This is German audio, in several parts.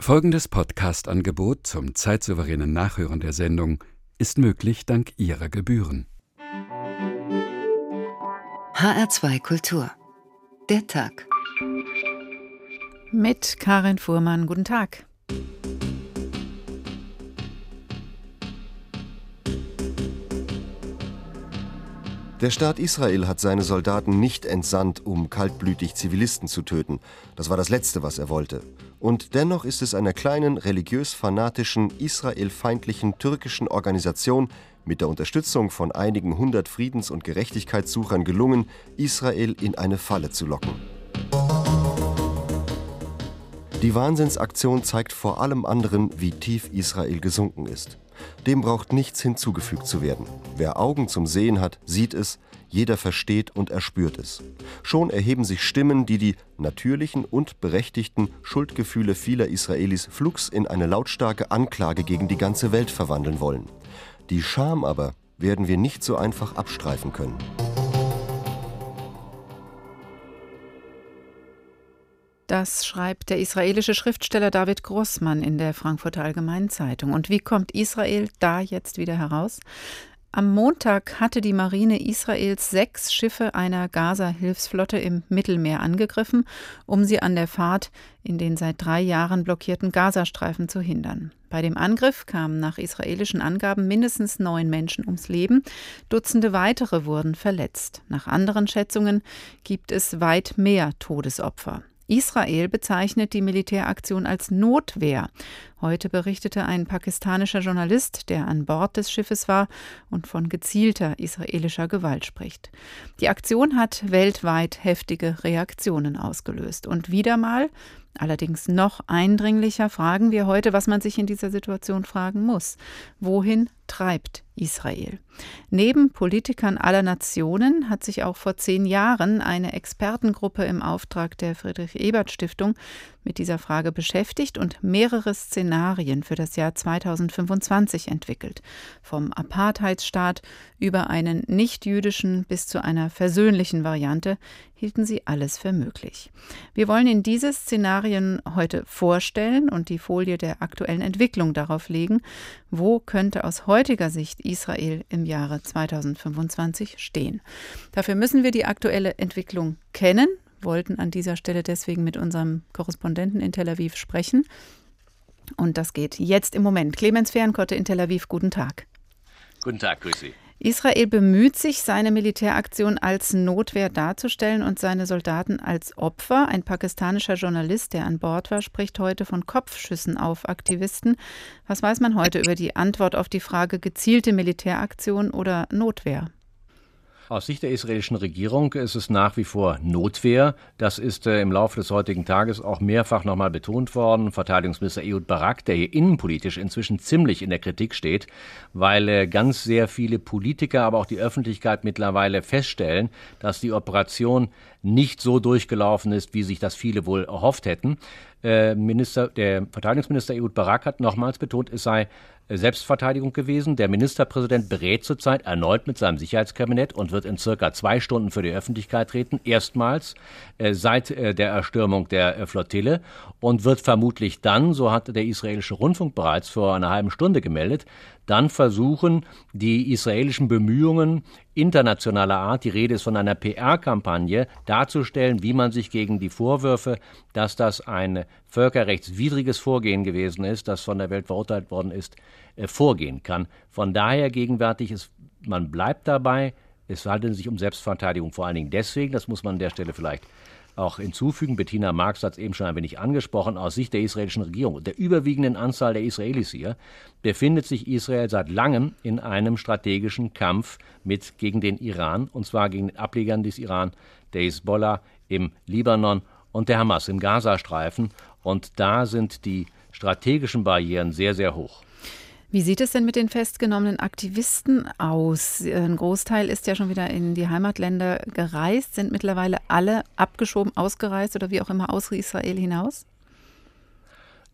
Folgendes Podcast-Angebot zum zeitsouveränen Nachhören der Sendung ist möglich dank Ihrer Gebühren. HR2 Kultur. Der Tag. Mit Karin Fuhrmann. Guten Tag. Der Staat Israel hat seine Soldaten nicht entsandt, um kaltblütig Zivilisten zu töten. Das war das Letzte, was er wollte. Und dennoch ist es einer kleinen, religiös-fanatischen, israelfeindlichen türkischen Organisation mit der Unterstützung von einigen hundert Friedens- und Gerechtigkeitssuchern gelungen, Israel in eine Falle zu locken. Die Wahnsinnsaktion zeigt vor allem anderen, wie tief Israel gesunken ist. Dem braucht nichts hinzugefügt zu werden. Wer Augen zum Sehen hat, sieht es, jeder versteht und erspürt es. Schon erheben sich Stimmen, die die natürlichen und berechtigten Schuldgefühle vieler Israelis flugs in eine lautstarke Anklage gegen die ganze Welt verwandeln wollen. Die Scham aber werden wir nicht so einfach abstreifen können. Das schreibt der israelische Schriftsteller David Grossmann in der Frankfurter Allgemeinen Zeitung. Und wie kommt Israel da jetzt wieder heraus? Am Montag hatte die Marine Israels 6 Schiffe einer Gaza-Hilfsflotte im Mittelmeer angegriffen, um sie an der Fahrt in den seit 3 Jahren blockierten Gazastreifen zu hindern. Bei dem Angriff kamen nach israelischen Angaben mindestens 9 Menschen ums Leben. Dutzende weitere wurden verletzt. Nach anderen Schätzungen gibt es weit mehr Todesopfer. Israel bezeichnet die Militäraktion als Notwehr. Heute berichtete ein pakistanischer Journalist, der an Bord des Schiffes war und von gezielter israelischer Gewalt spricht. Die Aktion hat weltweit heftige Reaktionen ausgelöst. Und wieder mal, allerdings noch eindringlicher, fragen wir heute, was man sich in dieser Situation fragen muss. Wohin treibt Israel? Neben Politikern aller Nationen hat sich auch vor 10 Jahren eine Expertengruppe im Auftrag der Friedrich-Ebert-Stiftung mit dieser Frage beschäftigt und mehrere Szenarien für das Jahr 2025 entwickelt. Vom Apartheidsstaat über einen nicht-jüdischen bis zu einer versöhnlichen Variante hielten sie alles für möglich. Wir wollen Ihnen diese Szenarien heute vorstellen und die Folie der aktuellen Entwicklung darauf legen. Wo könnte aus heutiger Sicht Israel im Jahre 2025 stehen? Dafür müssen wir die aktuelle Entwicklung kennen, wollten an dieser Stelle deswegen mit unserem Korrespondenten in Tel Aviv sprechen. Und das geht jetzt im Moment. Clemens Fehrenkotte in Tel Aviv, guten Tag. Guten Tag, grüß Sie. Israel bemüht sich, seine Militäraktion als Notwehr darzustellen und seine Soldaten als Opfer. Ein pakistanischer Journalist, der an Bord war, spricht heute von Kopfschüssen auf Aktivisten. Was weiß man heute über die Antwort auf die Frage gezielte Militäraktion oder Notwehr? Aus Sicht der israelischen Regierung ist es nach wie vor Notwehr. Das ist im Laufe des heutigen Tages auch mehrfach nochmal betont worden. Verteidigungsminister Ehud Barak, der hier innenpolitisch inzwischen ziemlich in der Kritik steht, weil ganz sehr viele Politiker, aber auch die Öffentlichkeit mittlerweile feststellen, dass die Operation nicht so durchgelaufen ist, wie sich das viele wohl erhofft hätten. Der Verteidigungsminister Ehud Barak hat nochmals betont, es sei Selbstverteidigung gewesen. Der Ministerpräsident berät zurzeit erneut mit seinem Sicherheitskabinett und wird in circa 2 Stunden für die Öffentlichkeit treten, erstmals seit der Erstürmung der Flottille, und wird vermutlich dann, so hatte der israelische Rundfunk bereits vor einer halben Stunde gemeldet, dann versuchen, die israelischen Bemühungen internationaler Art, die Rede ist von einer PR-Kampagne, darzustellen, wie man sich gegen die Vorwürfe, dass das ein völkerrechtswidriges Vorgehen gewesen ist, das von der Welt verurteilt worden ist, vorgehen kann. Von daher gegenwärtig man bleibt dabei, es handelt sich um Selbstverteidigung, vor allen Dingen deswegen, das muss man an der Stelle vielleicht auch hinzufügen, Bettina Marx hat es eben schon ein wenig angesprochen, aus Sicht der israelischen Regierung und der überwiegenden Anzahl der Israelis hier, befindet sich Israel seit langem in einem strategischen Kampf gegen den Iran, und zwar gegen den Ablegern des Iran, der Hisbollah im Libanon und der Hamas im Gazastreifen. Und da sind die strategischen Barrieren sehr, sehr hoch. Wie sieht es denn mit den festgenommenen Aktivisten aus? Ein Großteil ist ja schon wieder in die Heimatländer gereist. Sind mittlerweile alle abgeschoben, ausgereist oder wie auch immer aus Israel hinaus?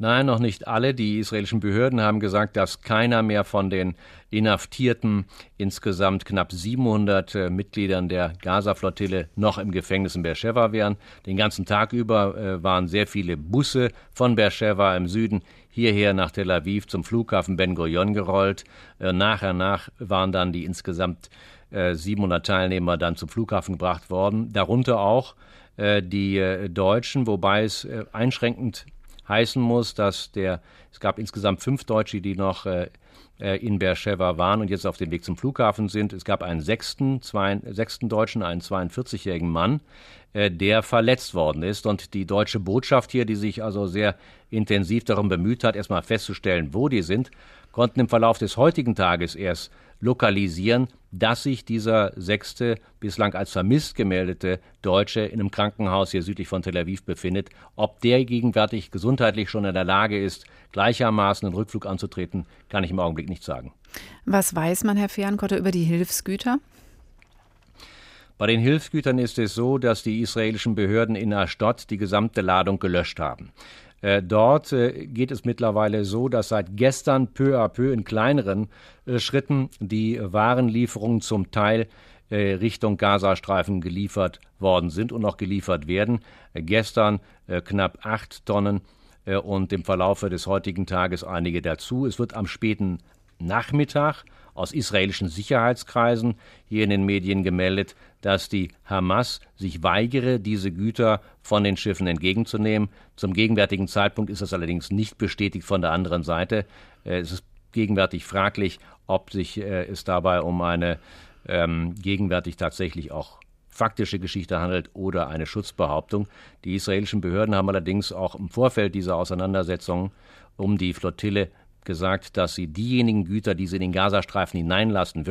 Nein, noch nicht alle. Die israelischen Behörden haben gesagt, dass keiner mehr von den inhaftierten, insgesamt knapp 700 Mitgliedern der Gaza-Flottille noch im Gefängnis in Beersheva wären. Den ganzen Tag über waren sehr viele Busse von Beersheva im Süden hierher nach Tel Aviv zum Flughafen Ben Gurion gerollt. Nach waren dann die insgesamt 700 Teilnehmer dann zum Flughafen gebracht worden. Darunter auch die Deutschen, wobei es einschränkend heißen muss, dass es gab insgesamt 5 Deutsche, die noch in Beersheva waren und jetzt auf dem Weg zum Flughafen sind. Es gab einen sechsten Deutschen, einen 42-jährigen Mann, der verletzt worden ist. Und die deutsche Botschaft hier, die sich also sehr intensiv darum bemüht hat, erstmal festzustellen, wo die sind, konnten im Verlauf des heutigen Tages erst lokalisieren, dass sich dieser 6. bislang als vermisst gemeldete Deutsche in einem Krankenhaus hier südlich von Tel Aviv befindet. Ob der gegenwärtig gesundheitlich schon in der Lage ist, gleichermaßen einen Rückflug anzutreten, kann ich im Augenblick nicht sagen. Was weiß man, Herr Fehrenkotter, über die Hilfsgüter? Bei den Hilfsgütern ist es so, dass die israelischen Behörden in Ashdod die gesamte Ladung gelöscht haben. Dort geht es mittlerweile so, dass seit gestern peu à peu in kleineren Schritten die Warenlieferungen zum Teil Richtung Gazastreifen geliefert worden sind und noch geliefert werden. Gestern knapp 8 Tonnen und im Verlaufe des heutigen Tages einige dazu. Es wird am späten Nachmittag aus israelischen Sicherheitskreisen hier in den Medien gemeldet, dass die Hamas sich weigere, diese Güter von den Schiffen entgegenzunehmen. Zum gegenwärtigen Zeitpunkt ist das allerdings nicht bestätigt von der anderen Seite. Es ist gegenwärtig fraglich, ob sich es dabei um eine gegenwärtig tatsächlich auch faktische Geschichte handelt oder eine Schutzbehauptung. Die israelischen Behörden haben allerdings auch im Vorfeld dieser Auseinandersetzung um die Flottille gesagt, dass sie diejenigen Güter, die sie in den Gazastreifen hineinlassen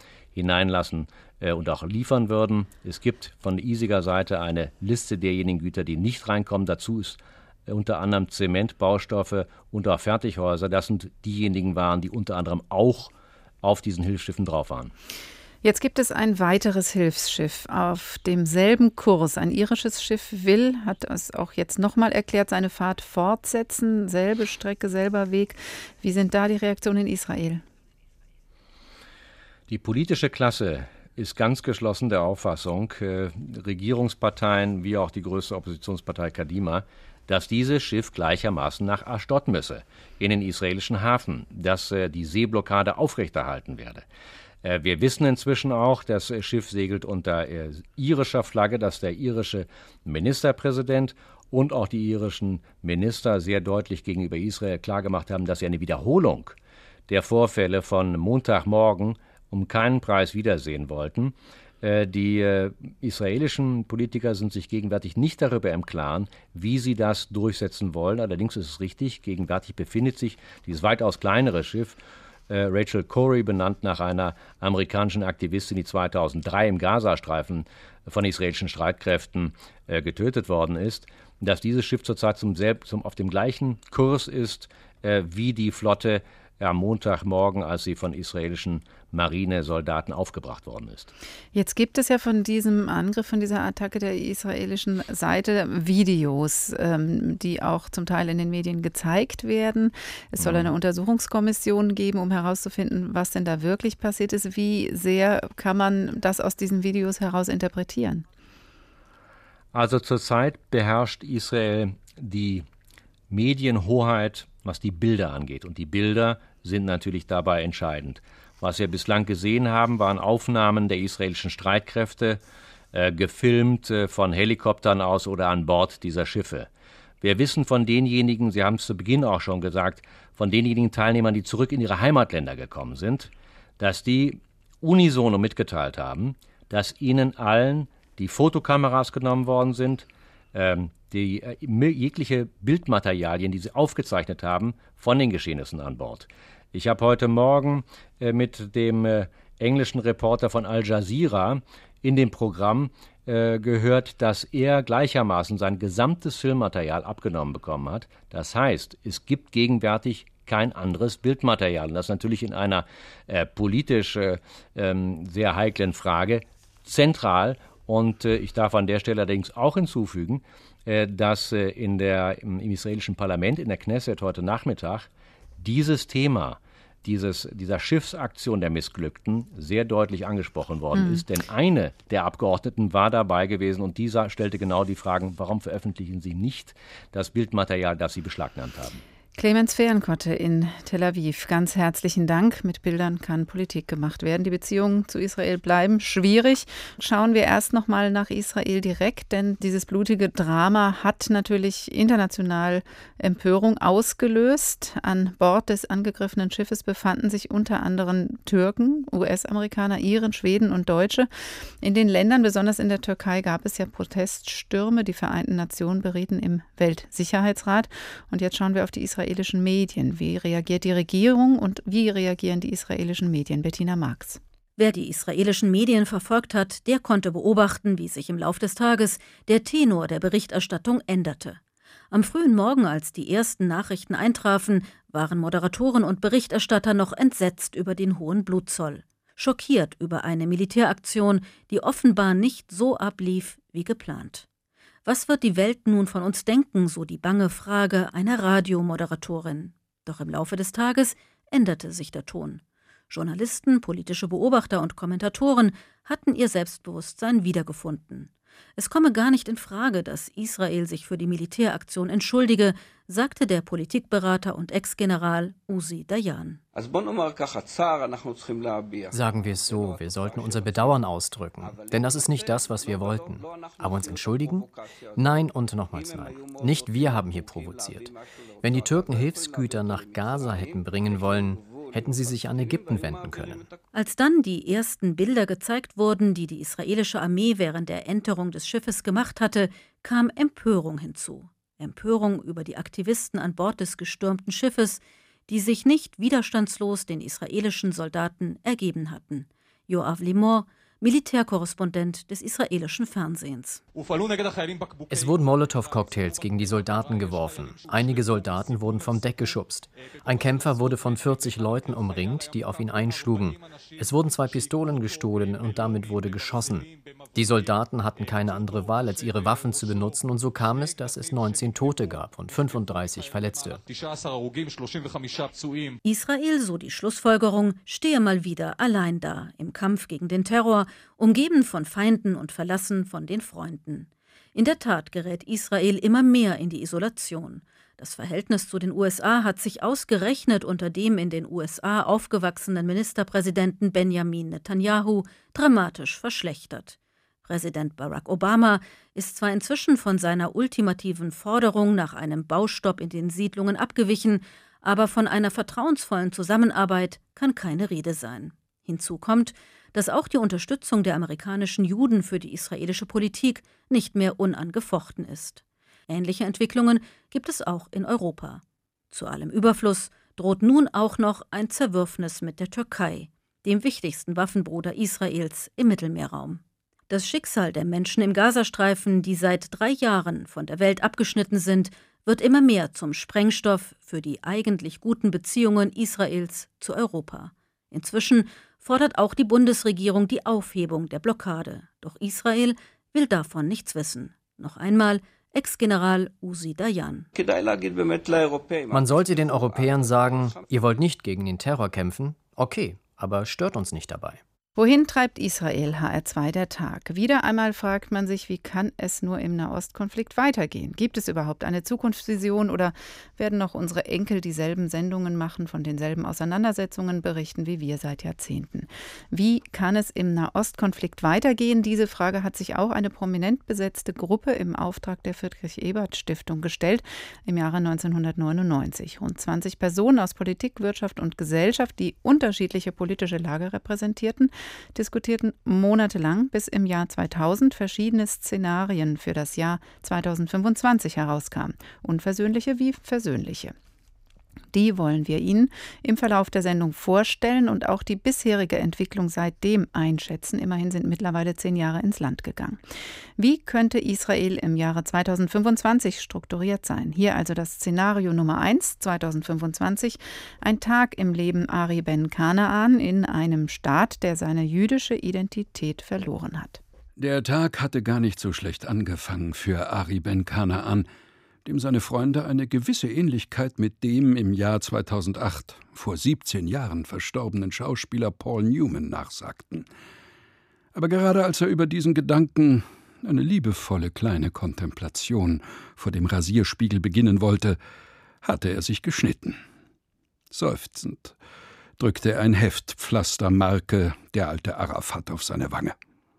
und auch liefern würden. Es gibt von der hiesiger Seite eine Liste derjenigen Güter, die nicht reinkommen. Dazu ist unter anderem Zement, Baustoffe und auch Fertighäuser. Das sind diejenigen Waren, die unter anderem auch auf diesen Hilfsschiffen drauf waren. Jetzt gibt es ein weiteres Hilfsschiff auf demselben Kurs. Ein irisches Schiff hat es auch jetzt nochmal erklärt, seine Fahrt fortsetzen. Selbe Strecke, selber Weg. Wie sind da die Reaktionen in Israel? Die politische Klasse ist ganz geschlossen der Auffassung, Regierungsparteien wie auch die größte Oppositionspartei Kadima, dass dieses Schiff gleichermaßen nach Ashdod müsse, in den israelischen Hafen, dass die Seeblockade aufrechterhalten werde. Wir wissen inzwischen auch, das Schiff segelt unter irischer Flagge, dass der irische Ministerpräsident und auch die irischen Minister sehr deutlich gegenüber Israel klargemacht haben, dass sie eine Wiederholung der Vorfälle von Montagmorgen um keinen Preis wiedersehen wollten. Die israelischen Politiker sind sich gegenwärtig nicht darüber im Klaren, wie sie das durchsetzen wollen. Allerdings ist es richtig, gegenwärtig befindet sich dieses weitaus kleinere Schiff Rachel Corrie, benannt nach einer amerikanischen Aktivistin, die 2003 im Gazastreifen von israelischen Streitkräften getötet worden ist, dass dieses Schiff zurzeit auf dem gleichen Kurs ist wie die Flotte am Montagmorgen, als sie von israelischen Marinesoldaten aufgebracht worden ist. Jetzt gibt es ja von diesem Angriff, von dieser Attacke der israelischen Seite Videos, die auch zum Teil in den Medien gezeigt werden. Es soll eine Untersuchungskommission geben, um herauszufinden, was denn da wirklich passiert ist. Wie sehr kann man das aus diesen Videos heraus interpretieren? Also zurzeit beherrscht Israel die Medienhoheit, was die Bilder angeht. Und die Bilder sind natürlich dabei entscheidend. Was wir bislang gesehen haben, waren Aufnahmen der israelischen Streitkräfte, gefilmt von Helikoptern aus oder an Bord dieser Schiffe. Wir wissen von denjenigen, Sie haben es zu Beginn auch schon gesagt, von denjenigen Teilnehmern, die zurück in ihre Heimatländer gekommen sind, dass die unisono mitgeteilt haben, dass ihnen allen die Fotokameras genommen worden sind, jegliche Bildmaterialien, die sie aufgezeichnet haben, von den Geschehnissen an Bord. Ich habe heute Morgen mit dem englischen Reporter von Al Jazeera in dem Programm gehört, dass er gleichermaßen sein gesamtes Filmmaterial abgenommen bekommen hat. Das heißt, es gibt gegenwärtig kein anderes Bildmaterial. Und das natürlich in einer politisch sehr heiklen Frage zentral. Und ich darf an der Stelle allerdings auch hinzufügen, dass im israelischen Parlament, in der Knesset heute Nachmittag, dieses Thema dieser Schiffsaktion der Missglückten sehr deutlich angesprochen worden ist. Denn eine der Abgeordneten war dabei gewesen und dieser stellte genau die Fragen, warum veröffentlichen Sie nicht das Bildmaterial, das Sie beschlagnahmt haben? Clemens Fehrenkotte in Tel Aviv, ganz herzlichen Dank. Mit Bildern kann Politik gemacht werden. Die Beziehungen zu Israel bleiben schwierig. Schauen wir erst noch mal nach Israel direkt, denn dieses blutige Drama hat natürlich international Empörung ausgelöst. An Bord des angegriffenen Schiffes befanden sich unter anderem Türken, US-Amerikaner, Iren, Schweden und Deutsche. In den Ländern, besonders in der Türkei, gab es ja Proteststürme. Die Vereinten Nationen berieten im Weltsicherheitsrat. Und jetzt schauen wir auf die israelischen Medien. Wie reagiert die Regierung und wie reagieren die israelischen Medien? Bettina Marx. Wer die israelischen Medien verfolgt hat, der konnte beobachten, wie sich im Lauf des Tages der Tenor der Berichterstattung änderte. Am frühen Morgen, als die ersten Nachrichten eintrafen, waren Moderatoren und Berichterstatter noch entsetzt über den hohen Blutzoll, schockiert über eine Militäraktion, die offenbar nicht so ablief wie geplant. Was wird die Welt nun von uns denken, so die bange Frage einer Radiomoderatorin. Doch im Laufe des Tages änderte sich der Ton. Journalisten, politische Beobachter und Kommentatoren hatten ihr Selbstbewusstsein wiedergefunden. Es komme gar nicht in Frage, dass Israel sich für die Militäraktion entschuldige, sagte der Politikberater und Ex-General Uzi Dayan. Sagen wir es so, wir sollten unser Bedauern ausdrücken, denn das ist nicht das, was wir wollten. Aber uns entschuldigen? Nein und nochmals nein. Nicht wir haben hier provoziert. Wenn die Türken Hilfsgüter nach Gaza hätten bringen wollen, hätten sie sich an Ägypten wenden können. Als dann die ersten Bilder gezeigt wurden, die die israelische Armee während der Enterung des Schiffes gemacht hatte, kam Empörung hinzu. Empörung über die Aktivisten an Bord des gestürmten Schiffes, die sich nicht widerstandslos den israelischen Soldaten ergeben hatten. Yoav Limor, Militärkorrespondent des israelischen Fernsehens. Es wurden Molotow-Cocktails gegen die Soldaten geworfen. Einige Soldaten wurden vom Deck geschubst. Ein Kämpfer wurde von 40 Leuten umringt, die auf ihn einschlugen. Es wurden 2 Pistolen gestohlen und damit wurde geschossen. Die Soldaten hatten keine andere Wahl, als ihre Waffen zu benutzen, und so kam es, dass es 19 Tote gab und 35 Verletzte. Israel, so die Schlussfolgerung, stehe mal wieder allein da im Kampf gegen den Terror, umgeben von Feinden und verlassen von den Freunden. In der Tat gerät Israel immer mehr in die Isolation. Das Verhältnis zu den USA hat sich ausgerechnet unter dem in den USA aufgewachsenen Ministerpräsidenten Benjamin Netanyahu dramatisch verschlechtert. Präsident Barack Obama ist zwar inzwischen von seiner ultimativen Forderung nach einem Baustopp in den Siedlungen abgewichen, aber von einer vertrauensvollen Zusammenarbeit kann keine Rede sein. Hinzu kommt, dass auch die Unterstützung der amerikanischen Juden für die israelische Politik nicht mehr unangefochten ist. Ähnliche Entwicklungen gibt es auch in Europa. Zu allem Überfluss droht nun auch noch ein Zerwürfnis mit der Türkei, dem wichtigsten Waffenbruder Israels im Mittelmeerraum. Das Schicksal der Menschen im Gazastreifen, die seit 3 Jahren von der Welt abgeschnitten sind, wird immer mehr zum Sprengstoff für die eigentlich guten Beziehungen Israels zu Europa. Inzwischen fordert auch die Bundesregierung die Aufhebung der Blockade. Doch Israel will davon nichts wissen. Noch einmal Ex-General Uzi Dayan. Man sollte den Europäern sagen, ihr wollt nicht gegen den Terror kämpfen? Okay, aber stört uns nicht dabei. Wohin treibt Israel? HR2 der Tag. Wieder einmal fragt man sich, wie kann es nur im Nahostkonflikt weitergehen? Gibt es überhaupt eine Zukunftsvision oder werden noch unsere Enkel dieselben Sendungen machen, von denselben Auseinandersetzungen berichten wie wir seit Jahrzehnten? Wie kann es im Nahostkonflikt weitergehen? Diese Frage hat sich auch eine prominent besetzte Gruppe im Auftrag der Friedrich-Ebert-Stiftung gestellt im Jahre 1999. Rund 20 Personen aus Politik, Wirtschaft und Gesellschaft, die unterschiedliche politische Lager repräsentierten, diskutierten monatelang, bis im Jahr 2000 verschiedene Szenarien für das Jahr 2025 herauskamen. Unversöhnliche wie versöhnliche. Die wollen wir Ihnen im Verlauf der Sendung vorstellen und auch die bisherige Entwicklung seitdem einschätzen. Immerhin sind mittlerweile 10 Jahre ins Land gegangen. Wie könnte Israel im Jahre 2025 strukturiert sein? Hier also das Szenario Nummer 1, 2025, ein Tag im Leben Ari Ben Kanaan in einem Staat, der seine jüdische Identität verloren hat. Der Tag hatte gar nicht so schlecht angefangen für Ari Ben Kanaan, dem seine Freunde eine gewisse Ähnlichkeit mit dem im Jahr 2008, vor 17 Jahren verstorbenen Schauspieler Paul Newman nachsagten. Aber gerade als er über diesen Gedanken, eine liebevolle kleine Kontemplation vor dem Rasierspiegel beginnen wollte, hatte er sich geschnitten. Seufzend drückte er ein Heftpflastermarke der alte Arafat auf seine Wange.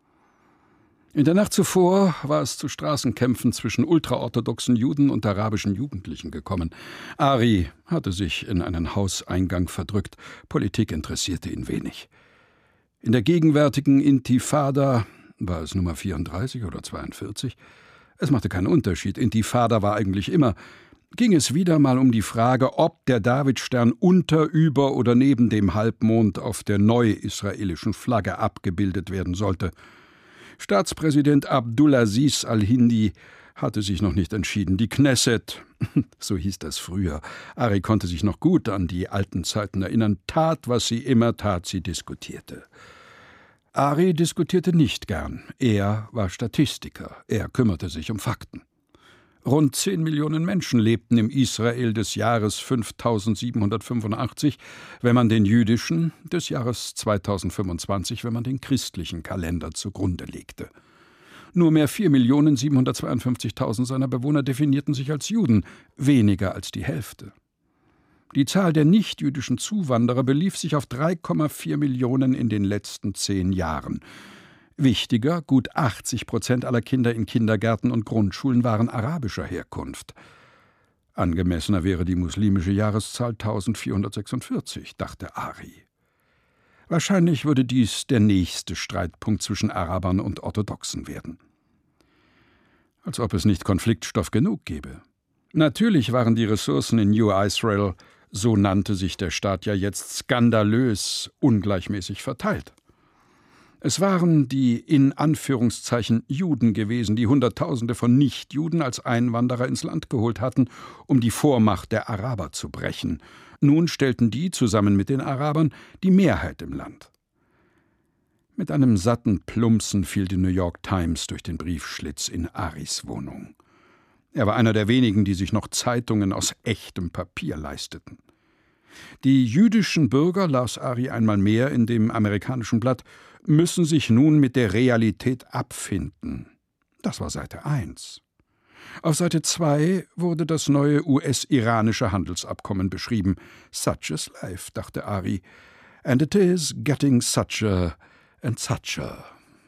In der Nacht zuvor war es zu Straßenkämpfen zwischen ultraorthodoxen Juden und arabischen Jugendlichen gekommen. Ari hatte sich in einen Hauseingang verdrückt. Politik interessierte ihn wenig. In der gegenwärtigen Intifada, war es Nummer 34 oder 42? Es machte keinen Unterschied. Intifada war eigentlich immer. Ging es wieder mal um die Frage, ob der Davidstern unter, über oder neben dem Halbmond auf der neu-israelischen Flagge abgebildet werden sollte. Staatspräsident Abdulaziz al-Hindi hatte sich noch nicht entschieden. Die Knesset, so hieß das früher, Ari konnte sich noch gut an die alten Zeiten erinnern, tat, was sie immer tat, sie diskutierte. Ari diskutierte nicht gern. Er war Statistiker. Er kümmerte sich um Fakten. Rund 10 Millionen Menschen lebten im Israel des Jahres 5785, wenn man den jüdischen, des Jahres 2025, wenn man den christlichen Kalender zugrunde legte. Nur mehr 4.752.000 seiner Bewohner definierten sich als Juden, weniger als die Hälfte. Die Zahl der nichtjüdischen Zuwanderer belief sich auf 3,4 Millionen in den letzten 10 Jahren. Wichtiger, gut 80% aller Kinder in Kindergärten und Grundschulen waren arabischer Herkunft. Angemessener wäre die muslimische Jahreszahl 1446, dachte Ari. Wahrscheinlich würde dies der nächste Streitpunkt zwischen Arabern und Orthodoxen werden. Als ob es nicht Konfliktstoff genug gäbe. Natürlich waren die Ressourcen in New Israel, so nannte sich der Staat ja jetzt, skandalös ungleichmäßig verteilt. Es waren die in Anführungszeichen Juden gewesen, die Hunderttausende von Nichtjuden als Einwanderer ins Land geholt hatten, um die Vormacht der Araber zu brechen. Nun stellten die, zusammen mit den Arabern, die Mehrheit im Land. Mit einem satten Plumpsen fiel die New York Times durch den Briefschlitz in Aris Wohnung. Er war einer der wenigen, die sich noch Zeitungen aus echtem Papier leisteten. Die jüdischen Bürger, las Ari einmal mehr in dem amerikanischen Blatt, müssen sich nun mit der Realität abfinden. Das war Seite 1. Auf Seite 2 wurde das neue US-iranische Handelsabkommen beschrieben. Such is life, dachte Ari. And it is getting sucher and sucher.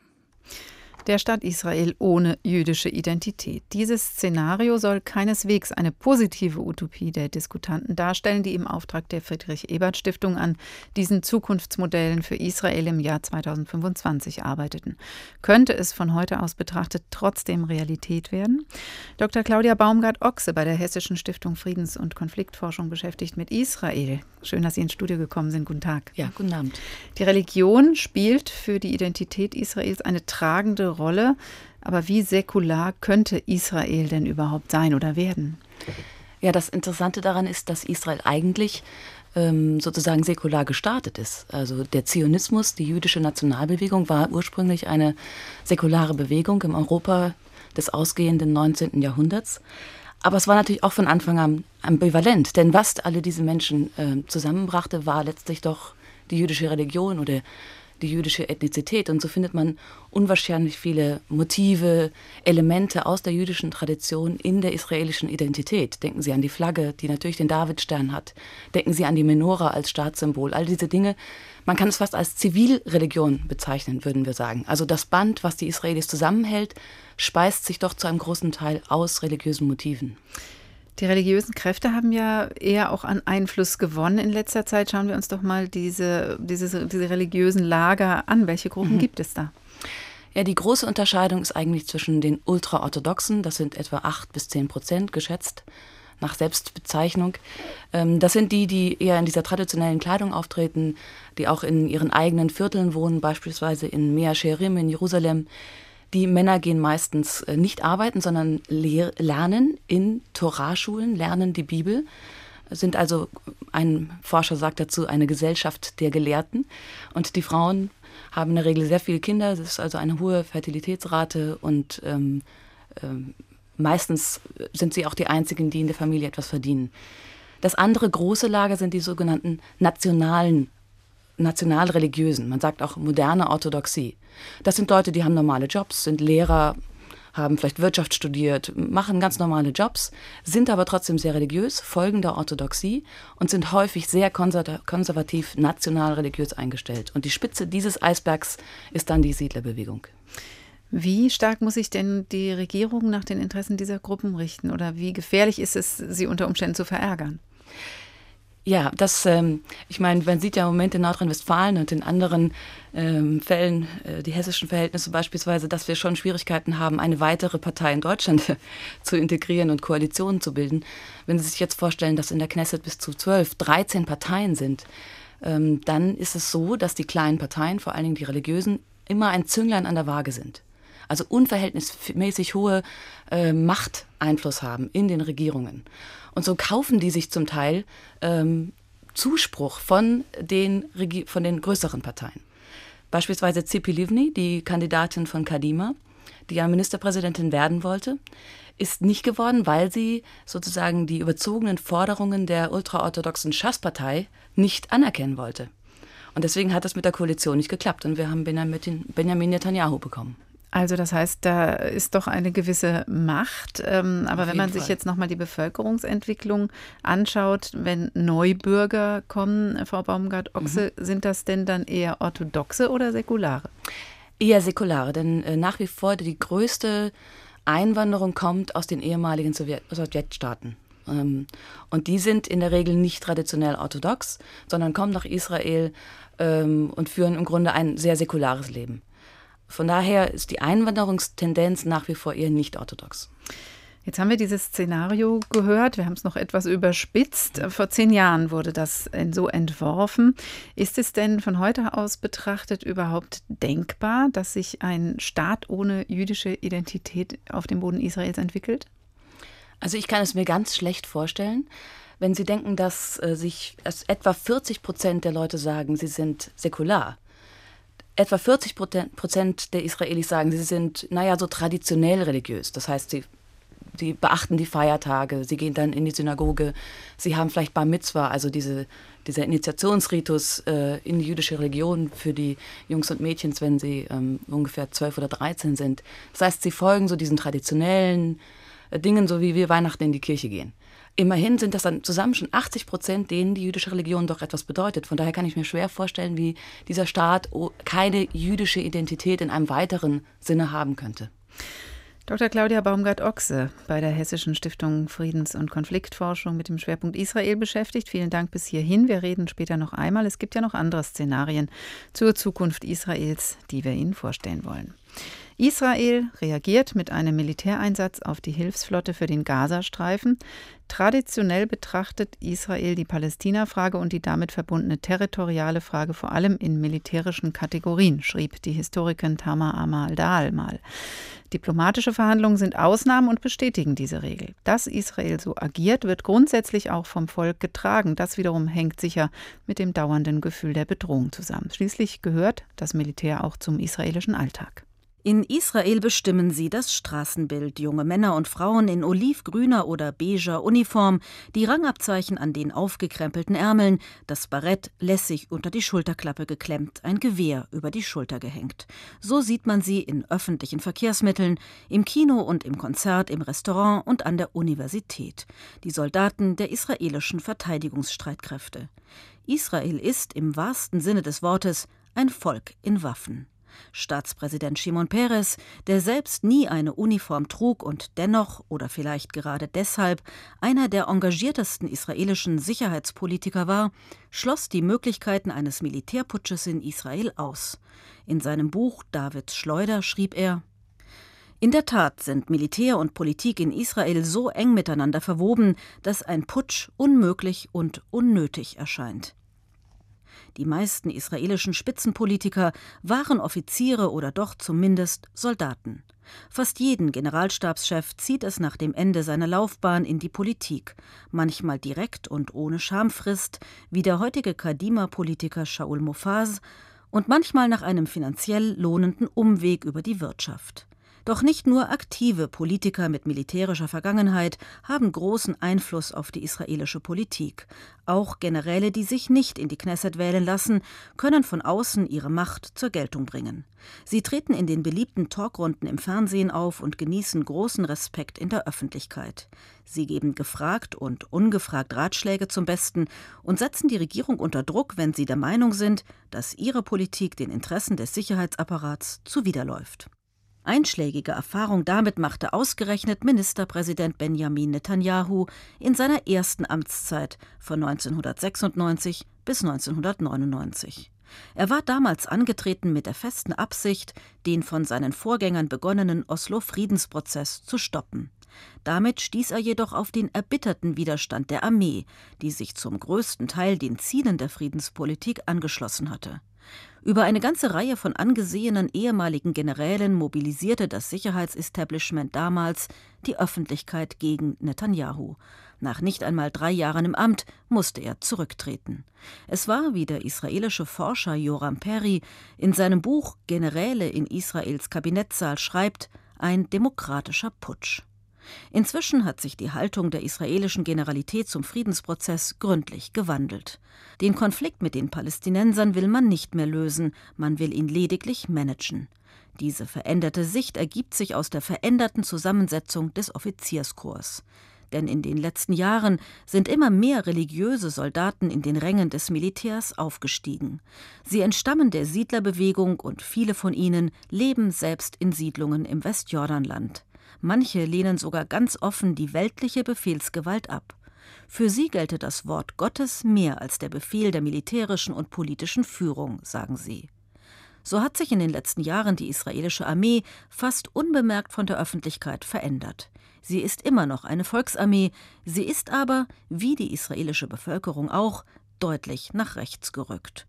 Der Staat Israel ohne jüdische Identität. Dieses Szenario soll keineswegs eine positive Utopie der Diskutanten darstellen, die im Auftrag der Friedrich-Ebert-Stiftung an diesen Zukunftsmodellen für Israel im Jahr 2025 arbeiteten. Könnte es von heute aus betrachtet trotzdem Realität werden? Dr. Claudia Baumgart-Ochse bei der Hessischen Stiftung Friedens- und Konfliktforschung beschäftigt mit Israel. Schön, dass Sie ins Studio gekommen sind. Guten Tag. Ja, guten Abend. Die Religion spielt für die Identität Israels eine tragende Rolle. Aber wie säkular könnte Israel denn überhaupt sein oder werden? Ja, das Interessante daran ist, dass Israel eigentlich sozusagen säkular gestartet ist. Also der Zionismus, die jüdische Nationalbewegung, war ursprünglich eine säkulare Bewegung im Europa des ausgehenden 19. Jahrhunderts. Aber es war natürlich auch von Anfang an ambivalent, denn was alle diese Menschen zusammenbrachte, war letztlich doch die jüdische Religion oder die jüdische Ethnizität. Und so findet man unwahrscheinlich viele Motive, Elemente aus der jüdischen Tradition in der israelischen Identität. Denken Sie an die Flagge, die natürlich den Davidstern hat. Denken Sie an die Menora als Staatssymbol. All diese Dinge, man kann es fast als Zivilreligion bezeichnen, würden wir sagen. Also das Band, was die Israelis zusammenhält, speist sich doch zu einem großen Teil aus religiösen Motiven. Die religiösen Kräfte haben ja eher auch an Einfluss gewonnen in letzter Zeit. Schauen wir uns doch mal diese religiösen Lager an. Welche Gruppen gibt es da? Ja, die große Unterscheidung ist eigentlich zwischen den Ultraorthodoxen, das sind etwa 8-10% geschätzt, nach Selbstbezeichnung. Das sind die eher in dieser traditionellen Kleidung auftreten, die auch in ihren eigenen Vierteln wohnen, beispielsweise in Mea Shearim in Jerusalem. Die Männer gehen meistens nicht arbeiten, sondern lernen in Toraschulen, lernen die Bibel, sind also, ein Forscher sagt dazu, eine Gesellschaft der Gelehrten. Und die Frauen haben in der Regel sehr viele Kinder, es ist also eine hohe Fertilitätsrate und meistens sind sie auch die einzigen, die in der Familie etwas verdienen. Das andere große Lager sind die sogenannten nationalreligiösen, man sagt auch moderne Orthodoxie. Das sind Leute, die haben normale Jobs, sind Lehrer, haben vielleicht Wirtschaft studiert, machen ganz normale Jobs, sind aber trotzdem sehr religiös, folgen der Orthodoxie und sind häufig sehr konservativ national-religiös eingestellt. Und die Spitze dieses Eisbergs ist dann die Siedlerbewegung. Wie stark muss sich denn die Regierung nach den Interessen dieser Gruppen richten? Oder wie gefährlich ist es, sie unter Umständen zu verärgern? Ja, ich meine, man sieht ja im Moment in Nordrhein-Westfalen und in anderen Fällen, die hessischen Verhältnisse beispielsweise, dass wir schon Schwierigkeiten haben, eine weitere Partei in Deutschland zu integrieren und Koalitionen zu bilden. Wenn Sie sich jetzt vorstellen, dass in der Knesset bis zu 13 Parteien sind, dann ist es so, dass die kleinen Parteien, vor allen Dingen die religiösen, immer ein Zünglein an der Waage sind. Also unverhältnismäßig hohe Machteinfluss haben in den Regierungen. Und so kaufen die sich zum Teil Zuspruch von den größeren Parteien. Beispielsweise Tzipi Livni, die Kandidatin von Kadima, die ja Ministerpräsidentin werden wollte, ist nicht geworden, weil sie sozusagen die überzogenen Forderungen der ultraorthodoxen Schas-Partei nicht anerkennen wollte. Und deswegen hat das mit der Koalition nicht geklappt und wir haben Benjamin Netanyahu bekommen. Also das heißt, da ist doch eine gewisse Macht. Aber wenn man sich jetzt nochmal die Bevölkerungsentwicklung anschaut, wenn Neubürger kommen, Frau Baumgart-Ochse, sind das denn dann eher orthodoxe oder säkulare? Eher säkulare, denn nach wie vor die größte Einwanderung kommt aus den ehemaligen Sowjetstaaten. Und die sind in der Regel nicht traditionell orthodox, sondern kommen nach Israel und führen im Grunde ein sehr säkulares Leben. Von daher ist die Einwanderungstendenz nach wie vor eher nicht orthodox. Jetzt haben wir dieses Szenario gehört, wir haben es noch etwas überspitzt. Vor 10 Jahren wurde das so entworfen. Ist es denn von heute aus betrachtet überhaupt denkbar, dass sich ein Staat ohne jüdische Identität auf dem Boden Israels entwickelt? Also ich kann es mir ganz schlecht vorstellen, wenn Sie denken, dass etwa 40% der Leute sagen, sie sind säkular. Etwa 40% der Israelis sagen, sie sind, so traditionell religiös. Das heißt, sie beachten die Feiertage, sie gehen dann in die Synagoge, sie haben vielleicht Bar Mitzwa, also dieser Initiationsritus in die jüdische Religion für die Jungs und Mädchen, wenn sie ungefähr 12 oder 13 sind. Das heißt, sie folgen so diesen traditionellen Dingen, so wie wir Weihnachten in die Kirche gehen. Immerhin sind das dann zusammen schon 80%, denen die jüdische Religion doch etwas bedeutet. Von daher kann ich mir schwer vorstellen, wie dieser Staat keine jüdische Identität in einem weiteren Sinne haben könnte. Dr. Claudia Baumgart-Ochse bei der Hessischen Stiftung Friedens- und Konfliktforschung mit dem Schwerpunkt Israel beschäftigt. Vielen Dank bis hierhin. Wir reden später noch einmal. Es gibt ja noch andere Szenarien zur Zukunft Israels, die wir Ihnen vorstellen wollen. Israel reagiert mit einem Militäreinsatz auf die Hilfsflotte für den Gazastreifen. Traditionell betrachtet Israel die Palästina-Frage und die damit verbundene territoriale Frage vor allem in militärischen Kategorien, schrieb die Historikerin Tamar Amal-Dahl mal. Diplomatische Verhandlungen sind Ausnahmen und bestätigen diese Regel. Dass Israel so agiert, wird grundsätzlich auch vom Volk getragen. Das wiederum hängt sicher mit dem dauernden Gefühl der Bedrohung zusammen. Schließlich gehört das Militär auch zum israelischen Alltag. In Israel bestimmen sie das Straßenbild. Junge Männer und Frauen in olivgrüner oder beiger Uniform, die Rangabzeichen an den aufgekrempelten Ärmeln, das Barett lässig unter die Schulterklappe geklemmt, ein Gewehr über die Schulter gehängt. So sieht man sie in öffentlichen Verkehrsmitteln, im Kino und im Konzert, im Restaurant und an der Universität. Die Soldaten der israelischen Verteidigungsstreitkräfte. Israel ist im wahrsten Sinne des Wortes ein Volk in Waffen. Staatspräsident Shimon Peres, der selbst nie eine Uniform trug und dennoch oder vielleicht gerade deshalb einer der engagiertesten israelischen Sicherheitspolitiker war, schloss die Möglichkeiten eines Militärputsches in Israel aus. In seinem Buch Davids Schleuder schrieb er: In der Tat sind Militär und Politik in Israel so eng miteinander verwoben, dass ein Putsch unmöglich und unnötig erscheint. Die meisten israelischen Spitzenpolitiker waren Offiziere oder doch zumindest Soldaten. Fast jeden Generalstabschef zieht es nach dem Ende seiner Laufbahn in die Politik, manchmal direkt und ohne Schamfrist, wie der heutige Kadima-Politiker Shaul Mofaz, und manchmal nach einem finanziell lohnenden Umweg über die Wirtschaft. Doch nicht nur aktive Politiker mit militärischer Vergangenheit haben großen Einfluss auf die israelische Politik. Auch Generäle, die sich nicht in die Knesset wählen lassen, können von außen ihre Macht zur Geltung bringen. Sie treten in den beliebten Talkrunden im Fernsehen auf und genießen großen Respekt in der Öffentlichkeit. Sie geben gefragt und ungefragt Ratschläge zum Besten und setzen die Regierung unter Druck, wenn sie der Meinung sind, dass ihre Politik den Interessen des Sicherheitsapparats zuwiderläuft. Einschlägige Erfahrung damit machte ausgerechnet Ministerpräsident Benjamin Netanyahu in seiner ersten Amtszeit von 1996 bis 1999. Er war damals angetreten mit der festen Absicht, den von seinen Vorgängern begonnenen Oslo-Friedensprozess zu stoppen. Damit stieß er jedoch auf den erbitterten Widerstand der Armee, die sich zum größten Teil den Zielen der Friedenspolitik angeschlossen hatte. Über eine ganze Reihe von angesehenen ehemaligen Generälen mobilisierte das Sicherheitsestablishment damals die Öffentlichkeit gegen Netanyahu. Nach nicht einmal 3 Jahren im Amt musste er zurücktreten. Es war, wie der israelische Forscher Yoram Peri in seinem Buch »Generäle in Israels Kabinettssaal« schreibt, ein demokratischer Putsch. Inzwischen hat sich die Haltung der israelischen Generalität zum Friedensprozess gründlich gewandelt. Den Konflikt mit den Palästinensern will man nicht mehr lösen, man will ihn lediglich managen. Diese veränderte Sicht ergibt sich aus der veränderten Zusammensetzung des Offizierskorps. Denn in den letzten Jahren sind immer mehr religiöse Soldaten in den Rängen des Militärs aufgestiegen. Sie entstammen der Siedlerbewegung und viele von ihnen leben selbst in Siedlungen im Westjordanland. Manche lehnen sogar ganz offen die weltliche Befehlsgewalt ab. Für sie gelte das Wort Gottes mehr als der Befehl der militärischen und politischen Führung, sagen sie. So hat sich in den letzten Jahren die israelische Armee fast unbemerkt von der Öffentlichkeit verändert. Sie ist immer noch eine Volksarmee, sie ist aber, wie die israelische Bevölkerung auch, deutlich nach rechts gerückt.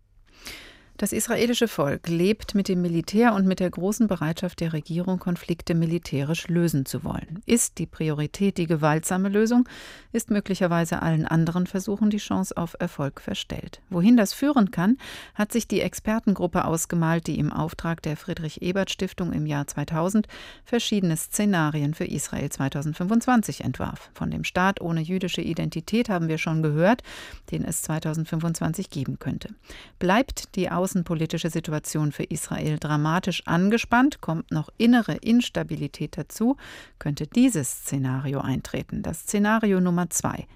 Das israelische Volk lebt mit dem Militär und mit der großen Bereitschaft der Regierung, Konflikte militärisch lösen zu wollen. Ist die Priorität die gewaltsame Lösung, ist möglicherweise allen anderen Versuchen die Chance auf Erfolg verstellt. Wohin das führen kann, hat sich die Expertengruppe ausgemalt, die im Auftrag der Friedrich-Ebert-Stiftung im Jahr 2000 verschiedene Szenarien für Israel 2025 entwarf. Von dem Staat ohne jüdische Identität haben wir schon gehört, den es 2025 geben könnte. Bleibt die außenpolitische Situation für Israel dramatisch angespannt, kommt noch innere Instabilität dazu, könnte dieses Szenario eintreten. Das Szenario Nummer 2,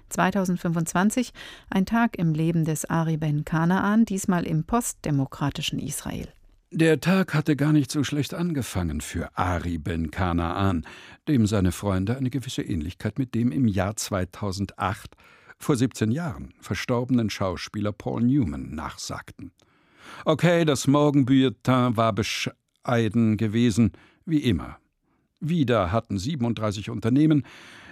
2025, ein Tag im Leben des Ari Ben Kanaan, diesmal im postdemokratischen Israel. Der Tag hatte gar nicht so schlecht angefangen für Ari Ben Kanaan, dem seine Freunde eine gewisse Ähnlichkeit mit dem im Jahr 2008, vor 17 Jahren, verstorbenen Schauspieler Paul Newman nachsagten. Okay, das Morgenbulletin war bescheiden gewesen, wie immer. Wieder hatten 37 Unternehmen,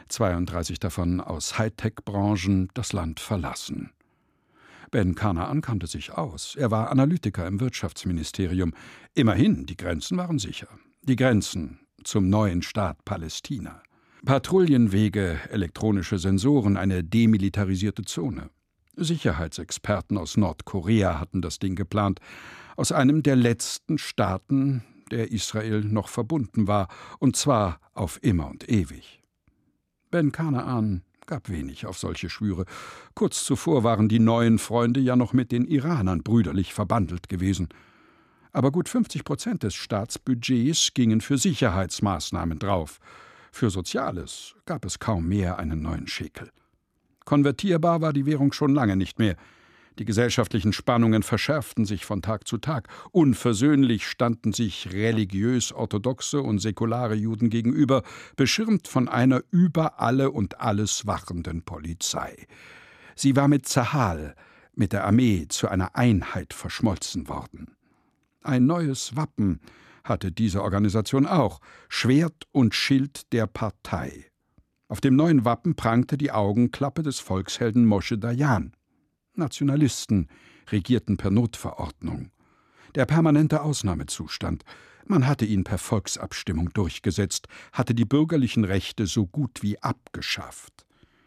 32 davon aus Hightech-Branchen, das Land verlassen. Ben Kanaan kannte sich aus. Er war Analytiker im Wirtschaftsministerium. Immerhin, die Grenzen waren sicher. Die Grenzen zum neuen Staat Palästina. Patrouillenwege, elektronische Sensoren, eine demilitarisierte Zone. Sicherheitsexperten aus Nordkorea hatten das Ding geplant, aus einem der letzten Staaten, der Israel noch verbunden war, und zwar auf immer und ewig. Ben Kanaan gab wenig auf solche Schwüre. Kurz zuvor waren die neuen Freunde ja noch mit den Iranern brüderlich verbandelt gewesen. Aber gut 50% des Staatsbudgets gingen für Sicherheitsmaßnahmen drauf. Für Soziales gab es kaum mehr einen neuen Schekel. Konvertierbar war die Währung schon lange nicht mehr. Die gesellschaftlichen Spannungen verschärften sich von Tag zu Tag. Unversöhnlich standen sich religiös-orthodoxe und säkulare Juden gegenüber, beschirmt von einer über alle und alles wachenden Polizei. Sie war mit Zahal, mit der Armee, zu einer Einheit verschmolzen worden. Ein neues Wappen hatte diese Organisation auch, Schwert und Schild der Partei. Auf dem neuen Wappen prangte die Augenklappe des Volkshelden Moshe Dayan. Nationalisten regierten per Notverordnung. Der permanente Ausnahmezustand, man hatte ihn per Volksabstimmung durchgesetzt, hatte die bürgerlichen Rechte so gut wie abgeschafft.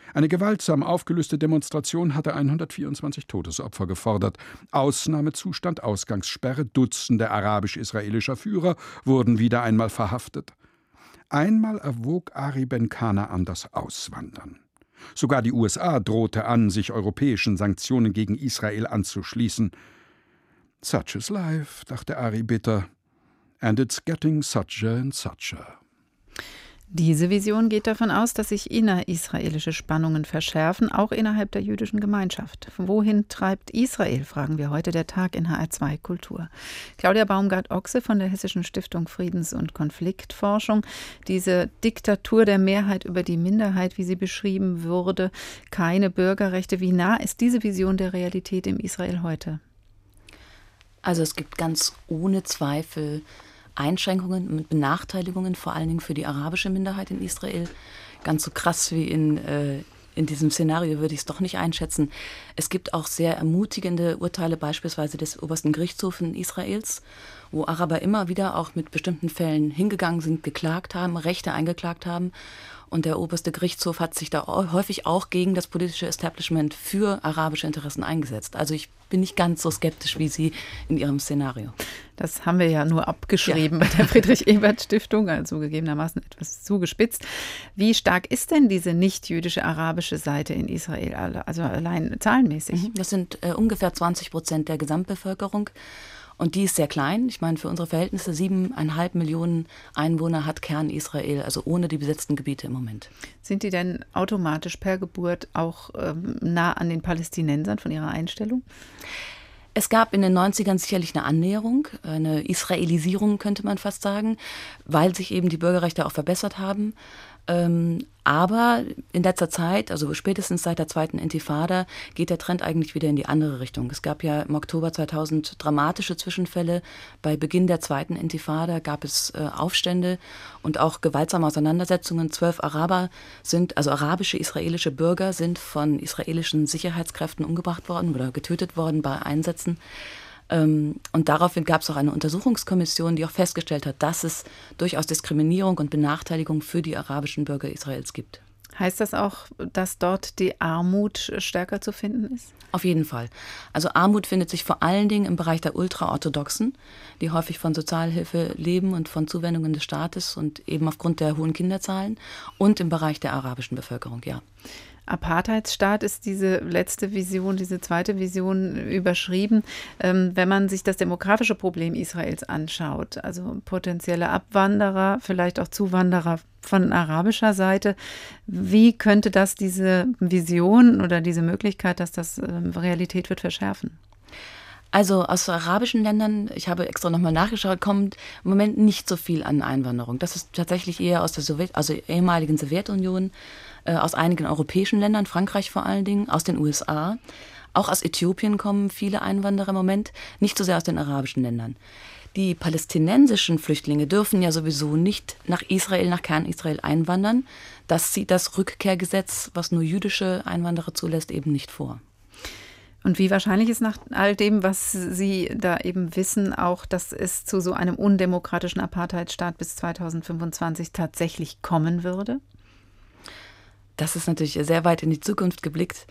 Eine gewaltsam aufgelöste Demonstration hatte 124 Todesopfer gefordert. Ausnahmezustand, Ausgangssperre, Dutzende arabisch-israelischer Führer wurden wieder einmal verhaftet. Einmal erwog Ari Ben-Kanaan das Auswandern. Sogar die USA drohte an, sich europäischen Sanktionen gegen Israel anzuschließen. Such is life, dachte Ari bitter. And it's getting sucher and sucher. Diese Vision geht davon aus, dass sich innerisraelische Spannungen verschärfen, auch innerhalb der jüdischen Gemeinschaft. Wohin treibt Israel, fragen wir heute, der Tag in HR2 Kultur. Claudia Baumgart-Ochse von der Hessischen Stiftung Friedens- und Konfliktforschung. Diese Diktatur der Mehrheit über die Minderheit, wie sie beschrieben wurde, keine Bürgerrechte. Wie nah ist diese Vision der Realität im Israel heute? Also es gibt ganz ohne Zweifel Einschränkungen und Benachteiligungen, vor allen Dingen für die arabische Minderheit in Israel. Ganz so krass wie in diesem Szenario würde ich es doch nicht einschätzen. Es gibt auch sehr ermutigende Urteile, beispielsweise des obersten Gerichtshofs Israels, wo Araber immer wieder auch mit bestimmten Fällen hingegangen sind, geklagt haben, Rechte eingeklagt haben. Und der oberste Gerichtshof hat sich da häufig auch gegen das politische Establishment für arabische Interessen eingesetzt. Also ich bin nicht ganz so skeptisch wie Sie in Ihrem Szenario. Das haben wir ja nur abgeschrieben bei der Friedrich-Ebert-Stiftung, also zugegebenermaßen etwas zugespitzt. Wie stark ist denn diese nicht-jüdische arabische Seite in Israel, also allein zahlenmäßig? Das sind ungefähr 20% der Gesamtbevölkerung. Und die ist sehr klein. Ich meine, für unsere Verhältnisse 7,5 Millionen Einwohner hat Kern-Israel, also ohne die besetzten Gebiete im Moment. Sind die denn automatisch per Geburt auch nah an den Palästinensern von ihrer Einstellung? Es gab in den 90ern sicherlich eine Annäherung, eine Israelisierung könnte man fast sagen, weil sich eben die Bürgerrechte auch verbessert haben. Aber in letzter Zeit, also spätestens seit der zweiten Intifada, geht der Trend eigentlich wieder in die andere Richtung. Es gab ja im Oktober 2000 dramatische Zwischenfälle. Bei Beginn der zweiten Intifada gab es Aufstände und auch gewaltsame Auseinandersetzungen. 12 arabische israelische Bürger sind von israelischen Sicherheitskräften umgebracht worden oder getötet worden bei Einsätzen. Und daraufhin gab es auch eine Untersuchungskommission, die auch festgestellt hat, dass es durchaus Diskriminierung und Benachteiligung für die arabischen Bürger Israels gibt. Heißt das auch, dass dort die Armut stärker zu finden ist? Auf jeden Fall. Also Armut findet sich vor allen Dingen im Bereich der Ultraorthodoxen, die häufig von Sozialhilfe leben und von Zuwendungen des Staates und eben aufgrund der hohen Kinderzahlen, und im Bereich der arabischen Bevölkerung, ja. Apartheidsstaat ist diese letzte Vision, diese zweite Vision überschrieben. Wenn man sich das demografische Problem Israels anschaut, also potenzielle Abwanderer, vielleicht auch Zuwanderer von arabischer Seite, wie könnte das diese Vision oder diese Möglichkeit, dass das Realität wird, verschärfen? Also aus arabischen Ländern, ich habe extra nochmal nachgeschaut, kommt im Moment nicht so viel an Einwanderung. Das ist tatsächlich eher aus der ehemaligen Sowjetunion, aus einigen europäischen Ländern, Frankreich vor allen Dingen, aus den USA. Auch aus Äthiopien kommen viele Einwanderer im Moment, nicht so sehr aus den arabischen Ländern. Die palästinensischen Flüchtlinge dürfen ja sowieso nicht nach Israel, nach Kern-Israel einwandern. Das sieht das Rückkehrgesetz, was nur jüdische Einwanderer zulässt, eben nicht vor. Und wie wahrscheinlich ist nach all dem, was Sie da eben wissen, auch, dass es zu so einem undemokratischen Apartheidsstaat bis 2025 tatsächlich kommen würde? Das ist natürlich sehr weit in die Zukunft geblickt.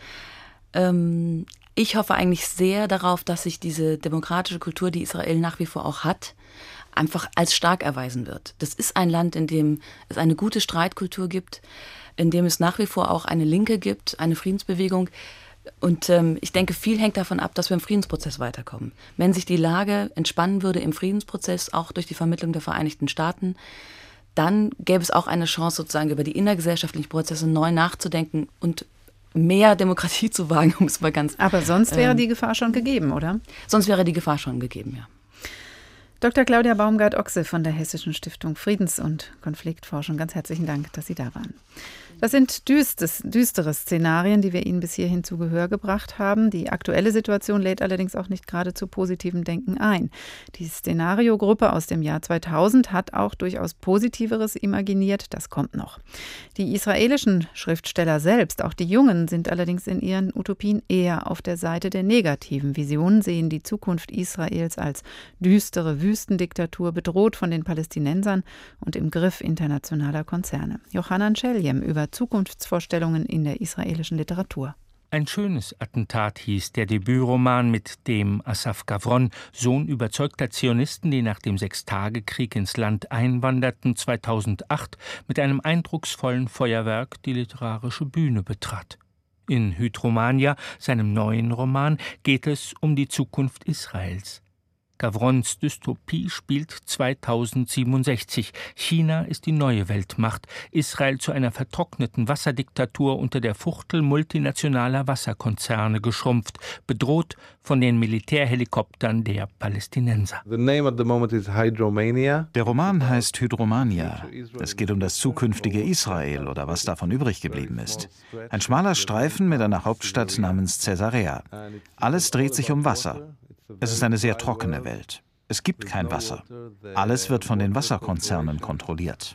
Ich hoffe eigentlich sehr darauf, dass sich diese demokratische Kultur, die Israel nach wie vor auch hat, einfach als stark erweisen wird. Das ist ein Land, in dem es eine gute Streitkultur gibt, in dem es nach wie vor auch eine Linke gibt, eine Friedensbewegung. Und ich denke, viel hängt davon ab, dass wir im Friedensprozess weiterkommen. Wenn sich die Lage entspannen würde im Friedensprozess, auch durch die Vermittlung der Vereinigten Staaten, dann gäbe es auch eine Chance, sozusagen über die innergesellschaftlichen Prozesse neu nachzudenken und mehr Demokratie zu wagen, um es mal ganz... Aber sonst wäre die Gefahr schon gegeben, oder? Sonst wäre die Gefahr schon gegeben, ja. Dr. Claudia Baumgart-Ochse von der Hessischen Stiftung Friedens- und Konfliktforschung. Ganz herzlichen Dank, dass Sie da waren. Das sind düstere Szenarien, die wir Ihnen bis hierhin zu Gehör gebracht haben. Die aktuelle Situation lädt allerdings auch nicht gerade zu positivem Denken ein. Die Szenariogruppe aus dem Jahr 2000 hat auch durchaus Positiveres imaginiert. Das kommt noch. Die israelischen Schriftsteller selbst, auch die Jungen, sind allerdings in ihren Utopien eher auf der Seite der negativen Visionen, sehen die Zukunft Israels als düstere Wüstendiktatur, bedroht von den Palästinensern und im Griff internationaler Konzerne. Yochanan Scheljem über über Zukunftsvorstellungen in der israelischen Literatur. Ein schönes Attentat hieß der Debütroman, mit dem Asaf Gavron, Sohn überzeugter Zionisten, die nach dem Sechstagekrieg ins Land einwanderten, 2008 mit einem eindrucksvollen Feuerwerk die literarische Bühne betrat. In Hydromania, seinem neuen Roman, geht es um die Zukunft Israels. Gavrons Dystopie spielt 2067. China ist die neue Weltmacht, Israel zu einer vertrockneten Wasserdiktatur unter der Fuchtel multinationaler Wasserkonzerne geschrumpft, bedroht von den Militärhelikoptern der Palästinenser. Der Roman heißt Hydromania. Es geht um das zukünftige Israel oder was davon übrig geblieben ist. Ein schmaler Streifen mit einer Hauptstadt namens Caesarea. Alles dreht sich um Wasser. Es ist eine sehr trockene Welt. Es gibt kein Wasser. Alles wird von den Wasserkonzernen kontrolliert.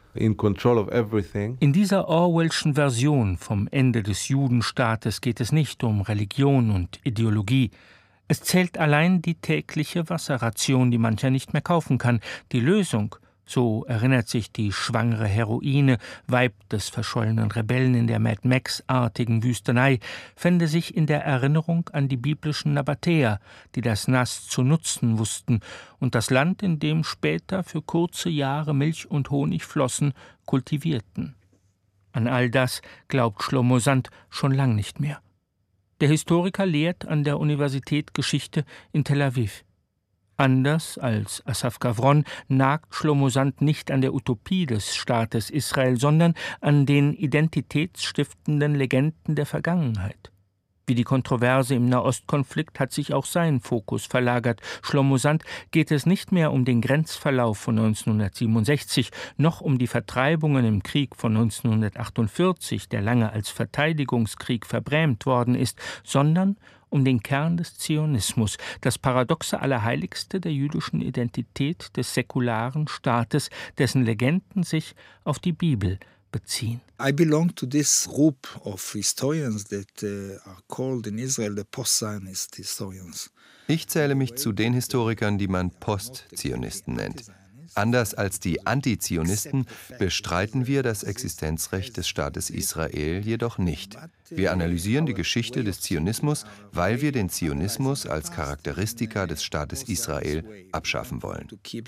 In dieser Orwellschen Version vom Ende des Judenstaates geht es nicht um Religion und Ideologie. Es zählt allein die tägliche Wasserration, die mancher nicht mehr kaufen kann. Die Lösung, so erinnert sich die schwangere Heroine, Weib des verschollenen Rebellen in der Mad Max-artigen Wüstenei, fände sich in der Erinnerung an die biblischen Nabatäer, die das Nass zu nutzen wussten und das Land, in dem später für kurze Jahre Milch und Honig flossen, kultivierten. An all das glaubt Shlomo Sand schon lang nicht mehr. Der Historiker lehrt an der Universität Geschichte in Tel Aviv. Anders als Asaf Gavron nagt Shlomo Sand nicht an der Utopie des Staates Israel, sondern an den identitätsstiftenden Legenden der Vergangenheit. Wie die Kontroverse im Nahostkonflikt hat sich auch sein Fokus verlagert. Shlomo Sand geht es nicht mehr um den Grenzverlauf von 1967, noch um die Vertreibungen im Krieg von 1948, der lange als Verteidigungskrieg verbrämt worden ist, sondern um den Kern des Zionismus, das paradoxe Allerheiligste der jüdischen Identität des säkularen Staates, dessen Legenden sich auf die Bibel beziehen. I belong to this group of historians that are called in Israel the post-Zionist historians. Ich zähle mich zu den Historikern, die man Post-Zionisten nennt. Anders als die Antizionisten bestreiten wir das Existenzrecht des Staates Israel jedoch nicht. Wir analysieren die Geschichte des Zionismus, weil wir den Zionismus als Charakteristika des Staates Israel abschaffen wollen.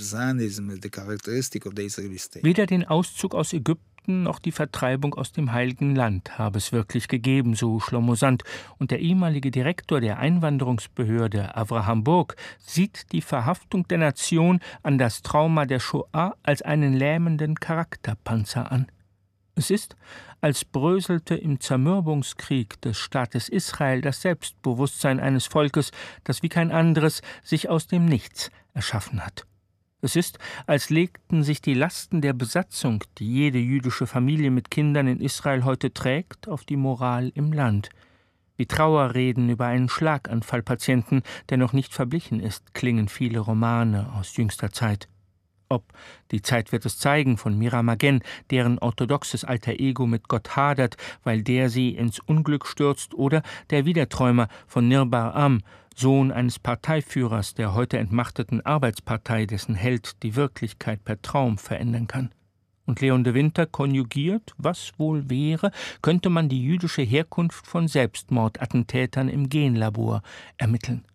Weder den Auszug aus Ägypten noch die Vertreibung aus dem Heiligen Land habe es wirklich gegeben, so Shlomo Sand. Und der ehemalige Direktor der Einwanderungsbehörde, Avraham Burg, sieht die Verhaftung der Nation an das Trauma der Shoah als einen lähmenden Charakterpanzer an. Es ist, als bröselte im Zermürbungskrieg des Staates Israel das Selbstbewusstsein eines Volkes, das wie kein anderes sich aus dem Nichts erschaffen hat. Es ist, als legten sich die Lasten der Besatzung, die jede jüdische Familie mit Kindern in Israel heute trägt, auf die Moral im Land. Wie Trauerreden über einen Schlaganfallpatienten, der noch nicht verblichen ist, klingen viele Romane aus jüngster Zeit. Ob Die Zeit wird es zeigen von Mira Magen, deren orthodoxes Alter Ego mit Gott hadert, weil der sie ins Unglück stürzt, oder Der Wiederträumer von Nir Bar'am, Sohn eines Parteiführers der heute entmachteten Arbeitspartei, dessen Held die Wirklichkeit per Traum verändern kann. Und Leon de Winter konjugiert, was wohl wäre, könnte man die jüdische Herkunft von Selbstmordattentätern im Genlabor ermitteln.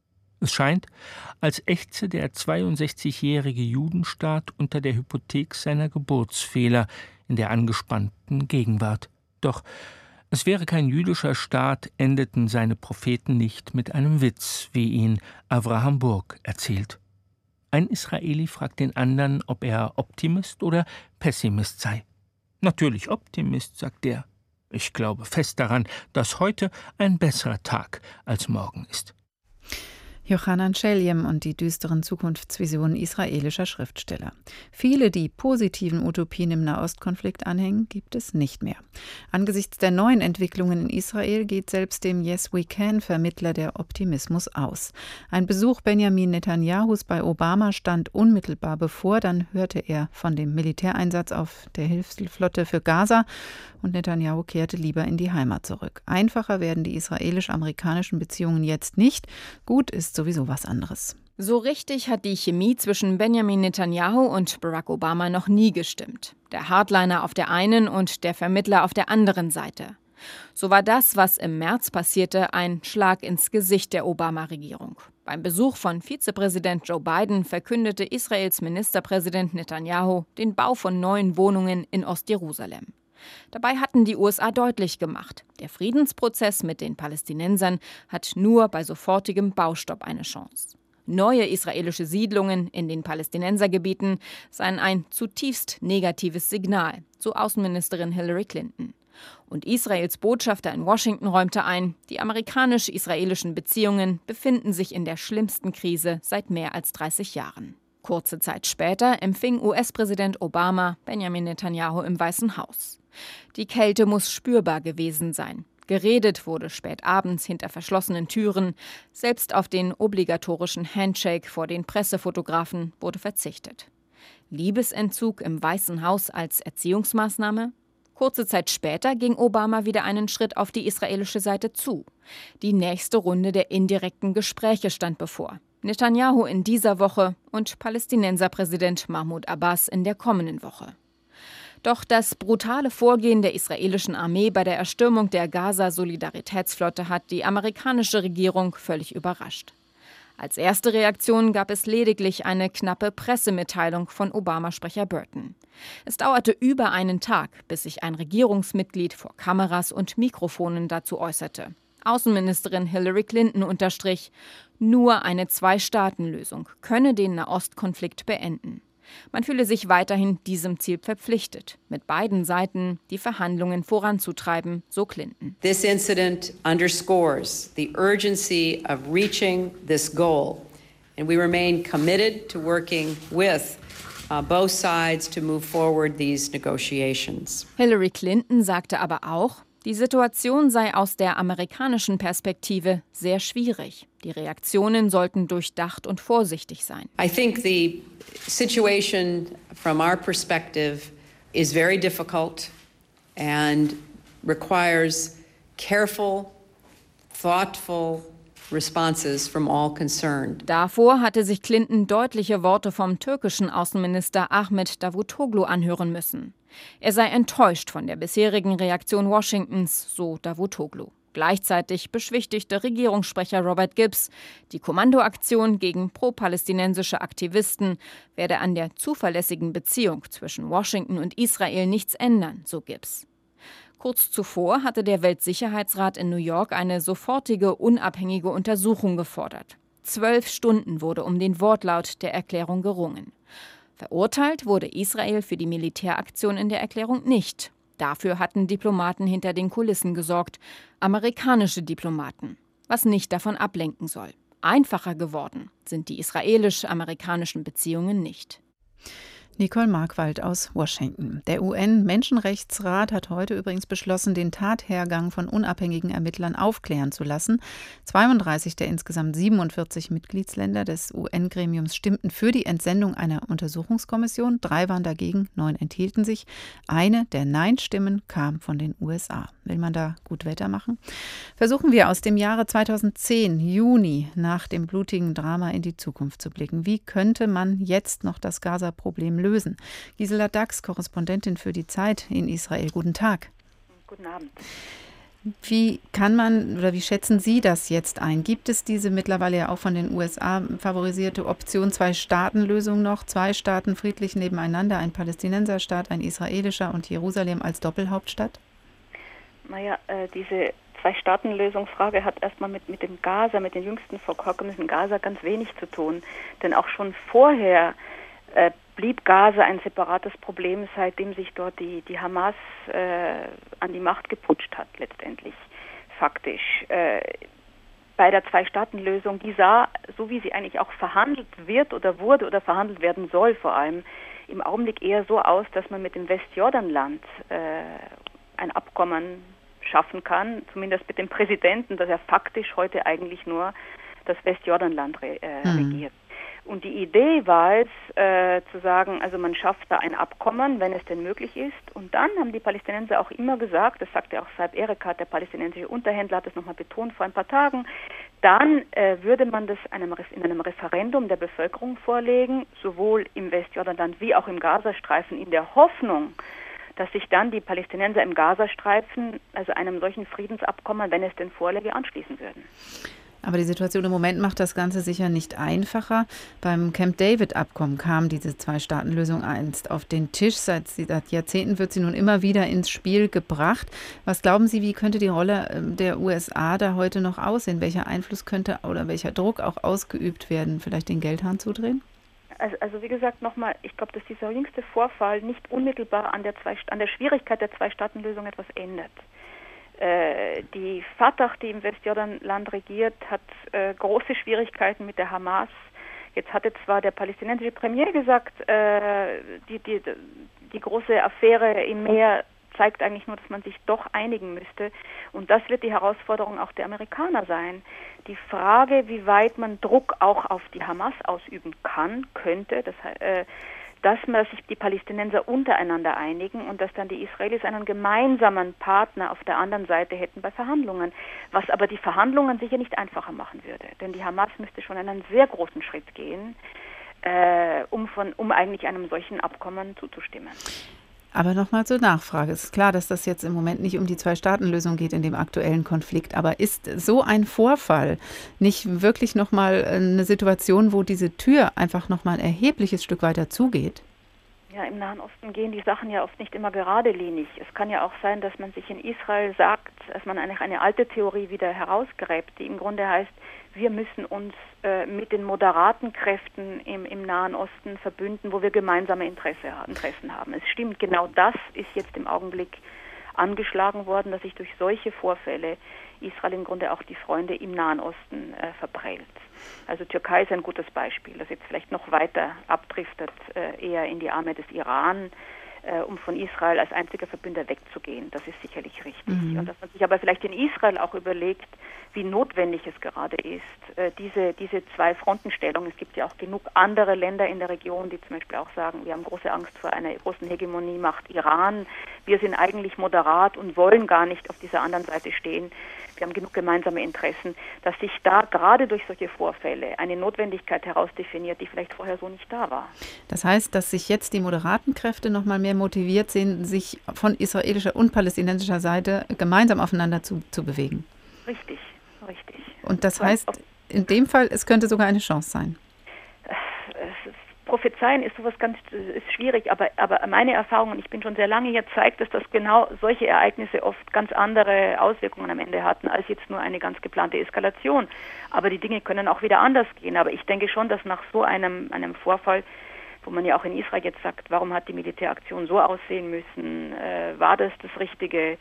Es scheint, als ächze der 62-jährige Judenstaat unter der Hypothek seiner Geburtsfehler in der angespannten Gegenwart. Doch es wäre kein jüdischer Staat, endeten seine Propheten nicht mit einem Witz, wie ihn Avraham Burg erzählt. Ein Israeli fragt den anderen, ob er Optimist oder Pessimist sei. Natürlich Optimist, sagt er. Ich glaube fest daran, dass heute ein besserer Tag als morgen ist. Yochanan Scheljem und die düsteren Zukunftsvisionen israelischer Schriftsteller. Viele, die positiven Utopien im Nahostkonflikt anhängen, gibt es nicht mehr. Angesichts der neuen Entwicklungen in Israel geht selbst dem Yes We Can-Vermittler der Optimismus aus. Ein Besuch Benjamin Netanyahus bei Obama stand unmittelbar bevor. Dann hörte er von dem Militäreinsatz auf der Hilfsflotte für Gaza und Netanyahu kehrte lieber in die Heimat zurück. Einfacher werden die israelisch-amerikanischen Beziehungen jetzt nicht. Gut ist sowieso was anderes. So richtig hat die Chemie zwischen Benjamin Netanyahu und Barack Obama noch nie gestimmt. Der Hardliner auf der einen und der Vermittler auf der anderen Seite. So war das, was im März passierte, ein Schlag ins Gesicht der Obama-Regierung. Beim Besuch von Vizepräsident Joe Biden verkündete Israels Ministerpräsident Netanyahu den Bau von neuen Wohnungen in Ostjerusalem. Dabei hatten die USA deutlich gemacht, der Friedensprozess mit den Palästinensern hat nur bei sofortigem Baustopp eine Chance. Neue israelische Siedlungen in den Palästinensergebieten seien ein zutiefst negatives Signal, so Außenministerin Hillary Clinton. Und Israels Botschafter in Washington räumte ein, die amerikanisch-israelischen Beziehungen befinden sich in der schlimmsten Krise seit mehr als 30 Jahren. Kurze Zeit später empfing US-Präsident Obama Benjamin Netanyahu im Weißen Haus. Die Kälte muss spürbar gewesen sein. Geredet wurde spät abends hinter verschlossenen Türen. Selbst auf den obligatorischen Handshake vor den Pressefotografen wurde verzichtet. Liebesentzug im Weißen Haus als Erziehungsmaßnahme? Kurze Zeit später ging Obama wieder einen Schritt auf die israelische Seite zu. Die nächste Runde der indirekten Gespräche stand bevor. Netanyahu in dieser Woche und Palästinenserpräsident Mahmoud Abbas in der kommenden Woche. Doch das brutale Vorgehen der israelischen Armee bei der Erstürmung der Gaza-Solidaritätsflotte hat die amerikanische Regierung völlig überrascht. Als erste Reaktion gab es lediglich eine knappe Pressemitteilung von Obama-Sprecher Burton. Es dauerte über einen Tag, bis sich ein Regierungsmitglied vor Kameras und Mikrofonen dazu äußerte. Außenministerin Hillary Clinton unterstrich, nur eine Zwei-Staaten-Lösung könne den Nahostkonflikt beenden. Man fühle sich weiterhin diesem Ziel verpflichtet, mit beiden Seiten die Verhandlungen voranzutreiben, so Clinton. This incident underscores the urgency of reaching this goal, and we remain committed to working with both sides to move forward these negotiations. Hillary Clinton sagte aber auch, die Situation sei aus der amerikanischen Perspektive sehr schwierig. Die Reaktionen sollten durchdacht und vorsichtig sein. I think the situation from our perspective is very difficult and requires careful, thoughtful responses from all concerned. Davor hatte sich Clinton deutliche Worte vom türkischen Außenminister Ahmet Davutoglu anhören müssen. Er sei enttäuscht von der bisherigen Reaktion Washingtons, so Davutoglu. Gleichzeitig beschwichtigte Regierungssprecher Robert Gibbs, die Kommandoaktion gegen pro-palästinensische Aktivisten werde an der zuverlässigen Beziehung zwischen Washington und Israel nichts ändern, so Gibbs. Kurz zuvor hatte der Weltsicherheitsrat in New York eine sofortige, unabhängige Untersuchung gefordert. 12 Stunden wurde um den Wortlaut der Erklärung gerungen. Verurteilt wurde Israel für die Militäraktion in der Erklärung nicht. Dafür hatten Diplomaten hinter den Kulissen gesorgt, amerikanische Diplomaten, was nicht davon ablenken soll. Einfacher geworden sind die israelisch-amerikanischen Beziehungen nicht. Nicole Markwald aus Washington. Der UN-Menschenrechtsrat hat heute übrigens beschlossen, den Tathergang von unabhängigen Ermittlern aufklären zu lassen. 32 der insgesamt 47 Mitgliedsländer des UN-Gremiums stimmten für die Entsendung einer Untersuchungskommission. 3 waren dagegen, 9 enthielten sich. Eine der Nein-Stimmen kam von den USA. Will man da gut Wetter machen? Versuchen wir aus dem Jahre 2010, Juni, nach dem blutigen Drama in die Zukunft zu blicken. Wie könnte man jetzt noch das Gaza-Problem lösen? Gisela Dax, Korrespondentin für die Zeit in Israel. Guten Tag. Guten Abend. Wie kann man oder wie schätzen Sie das jetzt ein? Gibt es diese mittlerweile ja auch von den USA favorisierte Option Zwei-Staaten-Lösung noch? 2 Staaten friedlich nebeneinander, ein Palästinenserstaat, ein israelischer und Jerusalem als Doppelhauptstadt? Naja, diese Zwei-Staaten-Lösungsfrage hat erstmal mit dem Gaza, mit den jüngsten Vorkommnissen in Gaza ganz wenig zu tun. Denn auch schon vorher blieb Gaza ein separates Problem, seitdem sich dort die Hamas an die Macht geputscht hat, letztendlich, faktisch. Bei der Zwei-Staaten-Lösung, die sah, so wie sie eigentlich auch verhandelt wird oder wurde oder verhandelt werden soll vor allem, im Augenblick eher so aus, dass man mit dem Westjordanland ein Abkommen schaffen kann, zumindest mit dem Präsidenten, dass er faktisch heute eigentlich nur das Westjordanland regiert. Und die Idee war es, zu sagen, also man schafft da ein Abkommen, wenn es denn möglich ist. Und dann haben die Palästinenser auch immer gesagt, das sagte auch Saib Erekat, der palästinensische Unterhändler, hat es nochmal betont vor ein paar Tagen, dann würde man das in einem Referendum der Bevölkerung vorlegen, sowohl im Westjordanland wie auch im Gazastreifen, in der Hoffnung, dass sich dann die Palästinenser im Gazastreifen, also einem solchen Friedensabkommen, wenn es denn vorläge, anschließen würden. Aber die Situation im Moment macht das Ganze sicher nicht einfacher. Beim Camp-David-Abkommen kam diese Zwei-Staaten-Lösung einst auf den Tisch. Seit Jahrzehnten wird sie nun immer wieder ins Spiel gebracht. Was glauben Sie, wie könnte die Rolle der USA da heute noch aussehen? Welcher Einfluss könnte oder welcher Druck auch ausgeübt werden? Vielleicht den Geldhahn zudrehen? Also wie gesagt, nochmal, ich glaube, dass dieser jüngste Vorfall nicht unmittelbar an der Schwierigkeit der Zwei-Staaten-Lösung etwas ändert. Die Fatah, die im Westjordanland regiert, hat große Schwierigkeiten mit der Hamas. Jetzt hatte zwar der palästinensische Premier gesagt, die große Affäre im Meer zeigt eigentlich nur, dass man sich doch einigen müsste. Und das wird die Herausforderung auch der Amerikaner sein. Die Frage, wie weit man Druck auch auf die Hamas ausüben könnte, dass sich die Palästinenser untereinander einigen und dass dann die Israelis einen gemeinsamen Partner auf der anderen Seite hätten bei Verhandlungen, was aber die Verhandlungen sicher nicht einfacher machen würde. Denn die Hamas müsste schon einen sehr großen Schritt gehen, um eigentlich einem solchen Abkommen zuzustimmen. Aber nochmal zur Nachfrage. Es ist klar, dass das jetzt im Moment nicht um die Zwei-Staaten-Lösung geht in dem aktuellen Konflikt. Aber ist so ein Vorfall nicht wirklich nochmal eine Situation, wo diese Tür einfach nochmal ein erhebliches Stück weiter zugeht? Ja, im Nahen Osten gehen die Sachen ja oft nicht immer geradlinig. Es kann ja auch sein, dass man sich in Israel sagt, dass man eigentlich eine alte Theorie wieder herausgräbt, die im Grunde heißt, wir müssen uns mit den moderaten Kräften im Nahen Osten verbünden, wo wir gemeinsame Interessen haben. Es stimmt, genau das ist jetzt im Augenblick angeschlagen worden, dass sich durch solche Vorfälle Israel im Grunde auch die Freunde im Nahen Osten verprellt. Also Türkei ist ein gutes Beispiel, das jetzt vielleicht noch weiter abdriftet, eher in die Arme des Iran, um von Israel als einziger Verbünder wegzugehen. Das ist sicherlich richtig. Und dass man sich aber vielleicht in Israel auch überlegt, wie notwendig es gerade ist, diese Zwei-Fronten-Stellung. Es gibt ja auch genug andere Länder in der Region, die zum Beispiel auch sagen, wir haben große Angst vor einer großen Hegemonie-Macht Iran. Wir sind eigentlich moderat und wollen gar nicht auf dieser anderen Seite stehen. Wir haben genug gemeinsame Interessen, dass sich da gerade durch solche Vorfälle eine Notwendigkeit herausdefiniert, die vielleicht vorher so nicht da war. Das heißt, dass sich jetzt die moderaten Kräfte noch mal mehr motiviert sehen, sich von israelischer und palästinensischer Seite gemeinsam aufeinander zu bewegen. Richtig. Und das heißt, in dem Fall, es könnte sogar eine Chance sein. Prophezeien ist ist schwierig, aber meine Erfahrung, und ich bin schon sehr lange hier, zeigt, dass genau solche Ereignisse oft ganz andere Auswirkungen am Ende hatten, als jetzt nur eine ganz geplante Eskalation. Aber die Dinge können auch wieder anders gehen. Aber ich denke schon, dass nach so einem Vorfall, wo man ja auch in Israel jetzt sagt, warum hat die Militäraktion so aussehen müssen, war das Richtige?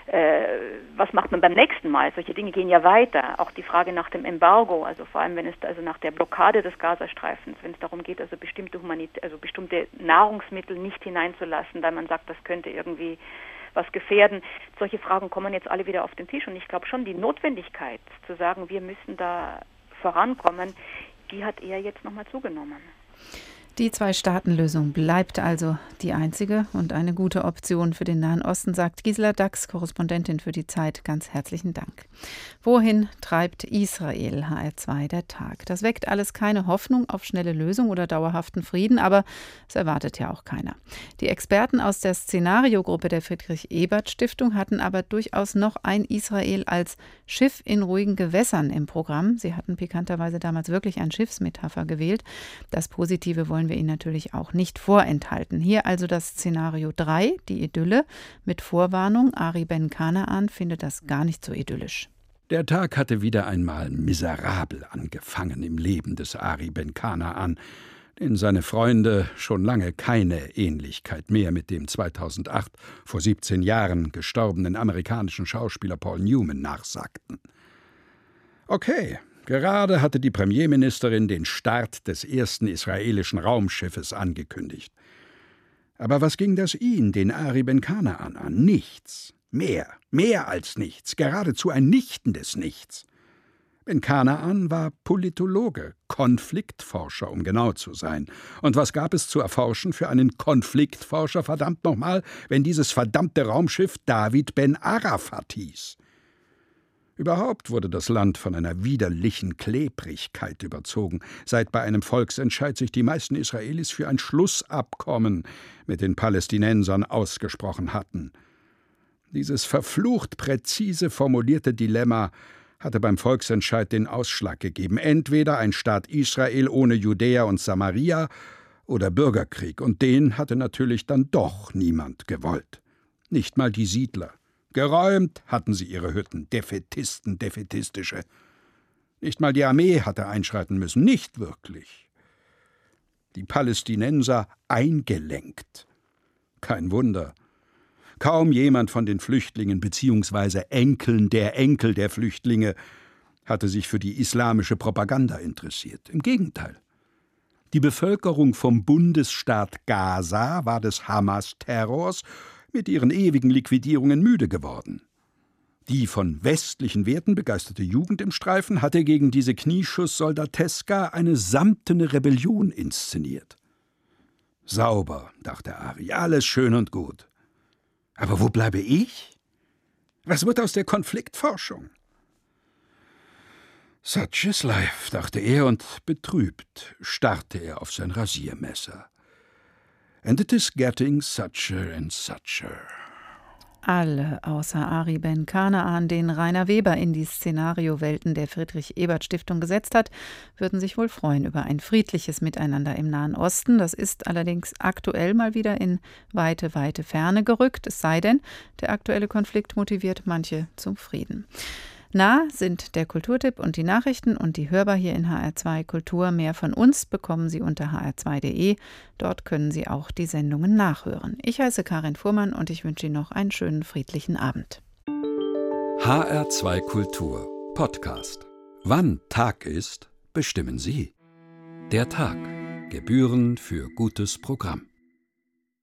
Was macht man beim nächsten Mal? Solche Dinge gehen ja weiter. Auch die Frage nach dem Embargo, also vor allem nach der Blockade des Gazastreifens, wenn es darum geht, also bestimmte Nahrungsmittel nicht hineinzulassen, weil man sagt, das könnte irgendwie was gefährden. Solche Fragen kommen jetzt alle wieder auf den Tisch und ich glaube schon, die Notwendigkeit zu sagen, wir müssen da vorankommen, die hat eher jetzt nochmal zugenommen. Die Zwei-Staaten-Lösung bleibt also die einzige und eine gute Option für den Nahen Osten, sagt Gisela Dachs, Korrespondentin für die Zeit. Ganz herzlichen Dank. Wohin treibt Israel? HR2 der Tag. Das weckt alles keine Hoffnung auf schnelle Lösung oder dauerhaften Frieden, aber es erwartet ja auch keiner. Die Experten aus der Szenariogruppe der Friedrich-Ebert-Stiftung hatten aber durchaus noch ein Israel als Schiff in ruhigen Gewässern im Programm. Sie hatten pikanterweise damals wirklich eine Schiffsmetapher gewählt. Das Positive wollen wir Ihnen natürlich auch nicht vorenthalten. Hier also das Szenario 3, die Idylle, mit Vorwarnung. Ari Ben-Kanaan findet das gar nicht so idyllisch. Der Tag hatte wieder einmal miserabel angefangen im Leben des Ari Ben-Kanaan, den seine Freunde schon lange keine Ähnlichkeit mehr mit dem 2008, vor 17 Jahren gestorbenen amerikanischen Schauspieler Paul Newman nachsagten. Okay. Gerade hatte die Premierministerin den Start des ersten israelischen Raumschiffes angekündigt. Aber was ging das ihn, den Ari Ben-Kanaan, an? Nichts. Mehr als nichts. Geradezu ein nichtendes Nichts. Ben-Kanaan war Politologe, Konfliktforscher, um genau zu sein. Und was gab es zu erforschen für einen Konfliktforscher, verdammt nochmal, wenn dieses verdammte Raumschiff David Ben Arafat hieß? Überhaupt wurde das Land von einer widerlichen Klebrigkeit überzogen, seit bei einem Volksentscheid sich die meisten Israelis für ein Schlussabkommen mit den Palästinensern ausgesprochen hatten. Dieses verflucht präzise formulierte Dilemma hatte beim Volksentscheid den Ausschlag gegeben: entweder ein Staat Israel ohne Judäa und Samaria oder Bürgerkrieg. Und den hatte natürlich dann doch niemand gewollt. Nicht mal die Siedler. Geräumt hatten sie ihre Hütten, Defätisten, Defätistische. Nicht mal die Armee hatte einschreiten müssen, nicht wirklich. Die Palästinenser eingelenkt. Kein Wunder. Kaum jemand von den Flüchtlingen bzw. Enkeln der Flüchtlinge hatte sich für die islamische Propaganda interessiert. Im Gegenteil. Die Bevölkerung vom Bundesstaat Gaza war des Hamas-Terrors mit ihren ewigen Liquidierungen müde geworden. Die von westlichen Werten begeisterte Jugend im Streifen hatte gegen diese Knieschuss-Soldateska eine samtene Rebellion inszeniert. Sauber, dachte Ari, alles schön und gut. Aber wo bleibe ich? Was wird aus der Konfliktforschung? Such is life, dachte er, und betrübt starrte er auf sein Rasiermesser. And it is getting sucher and sucher. Alle außer Ari Ben Kanaan, den Rainer Weber in die Szenariowelten der Friedrich-Ebert-Stiftung gesetzt hat, würden sich wohl freuen über ein friedliches Miteinander im Nahen Osten. Das ist allerdings aktuell mal wieder in weite, weite Ferne gerückt. Es sei denn, der aktuelle Konflikt motiviert manche zum Frieden. Nah sind der Kulturtipp und die Nachrichten und die hörbar hier in HR2 Kultur. Mehr von uns bekommen Sie unter hr2.de. Dort können Sie auch die Sendungen nachhören. Ich heiße Karin Fuhrmann und ich wünsche Ihnen noch einen schönen friedlichen Abend. HR2 Kultur Podcast. Wann Tag ist, bestimmen Sie. Der Tag. Gebühren für gutes Programm.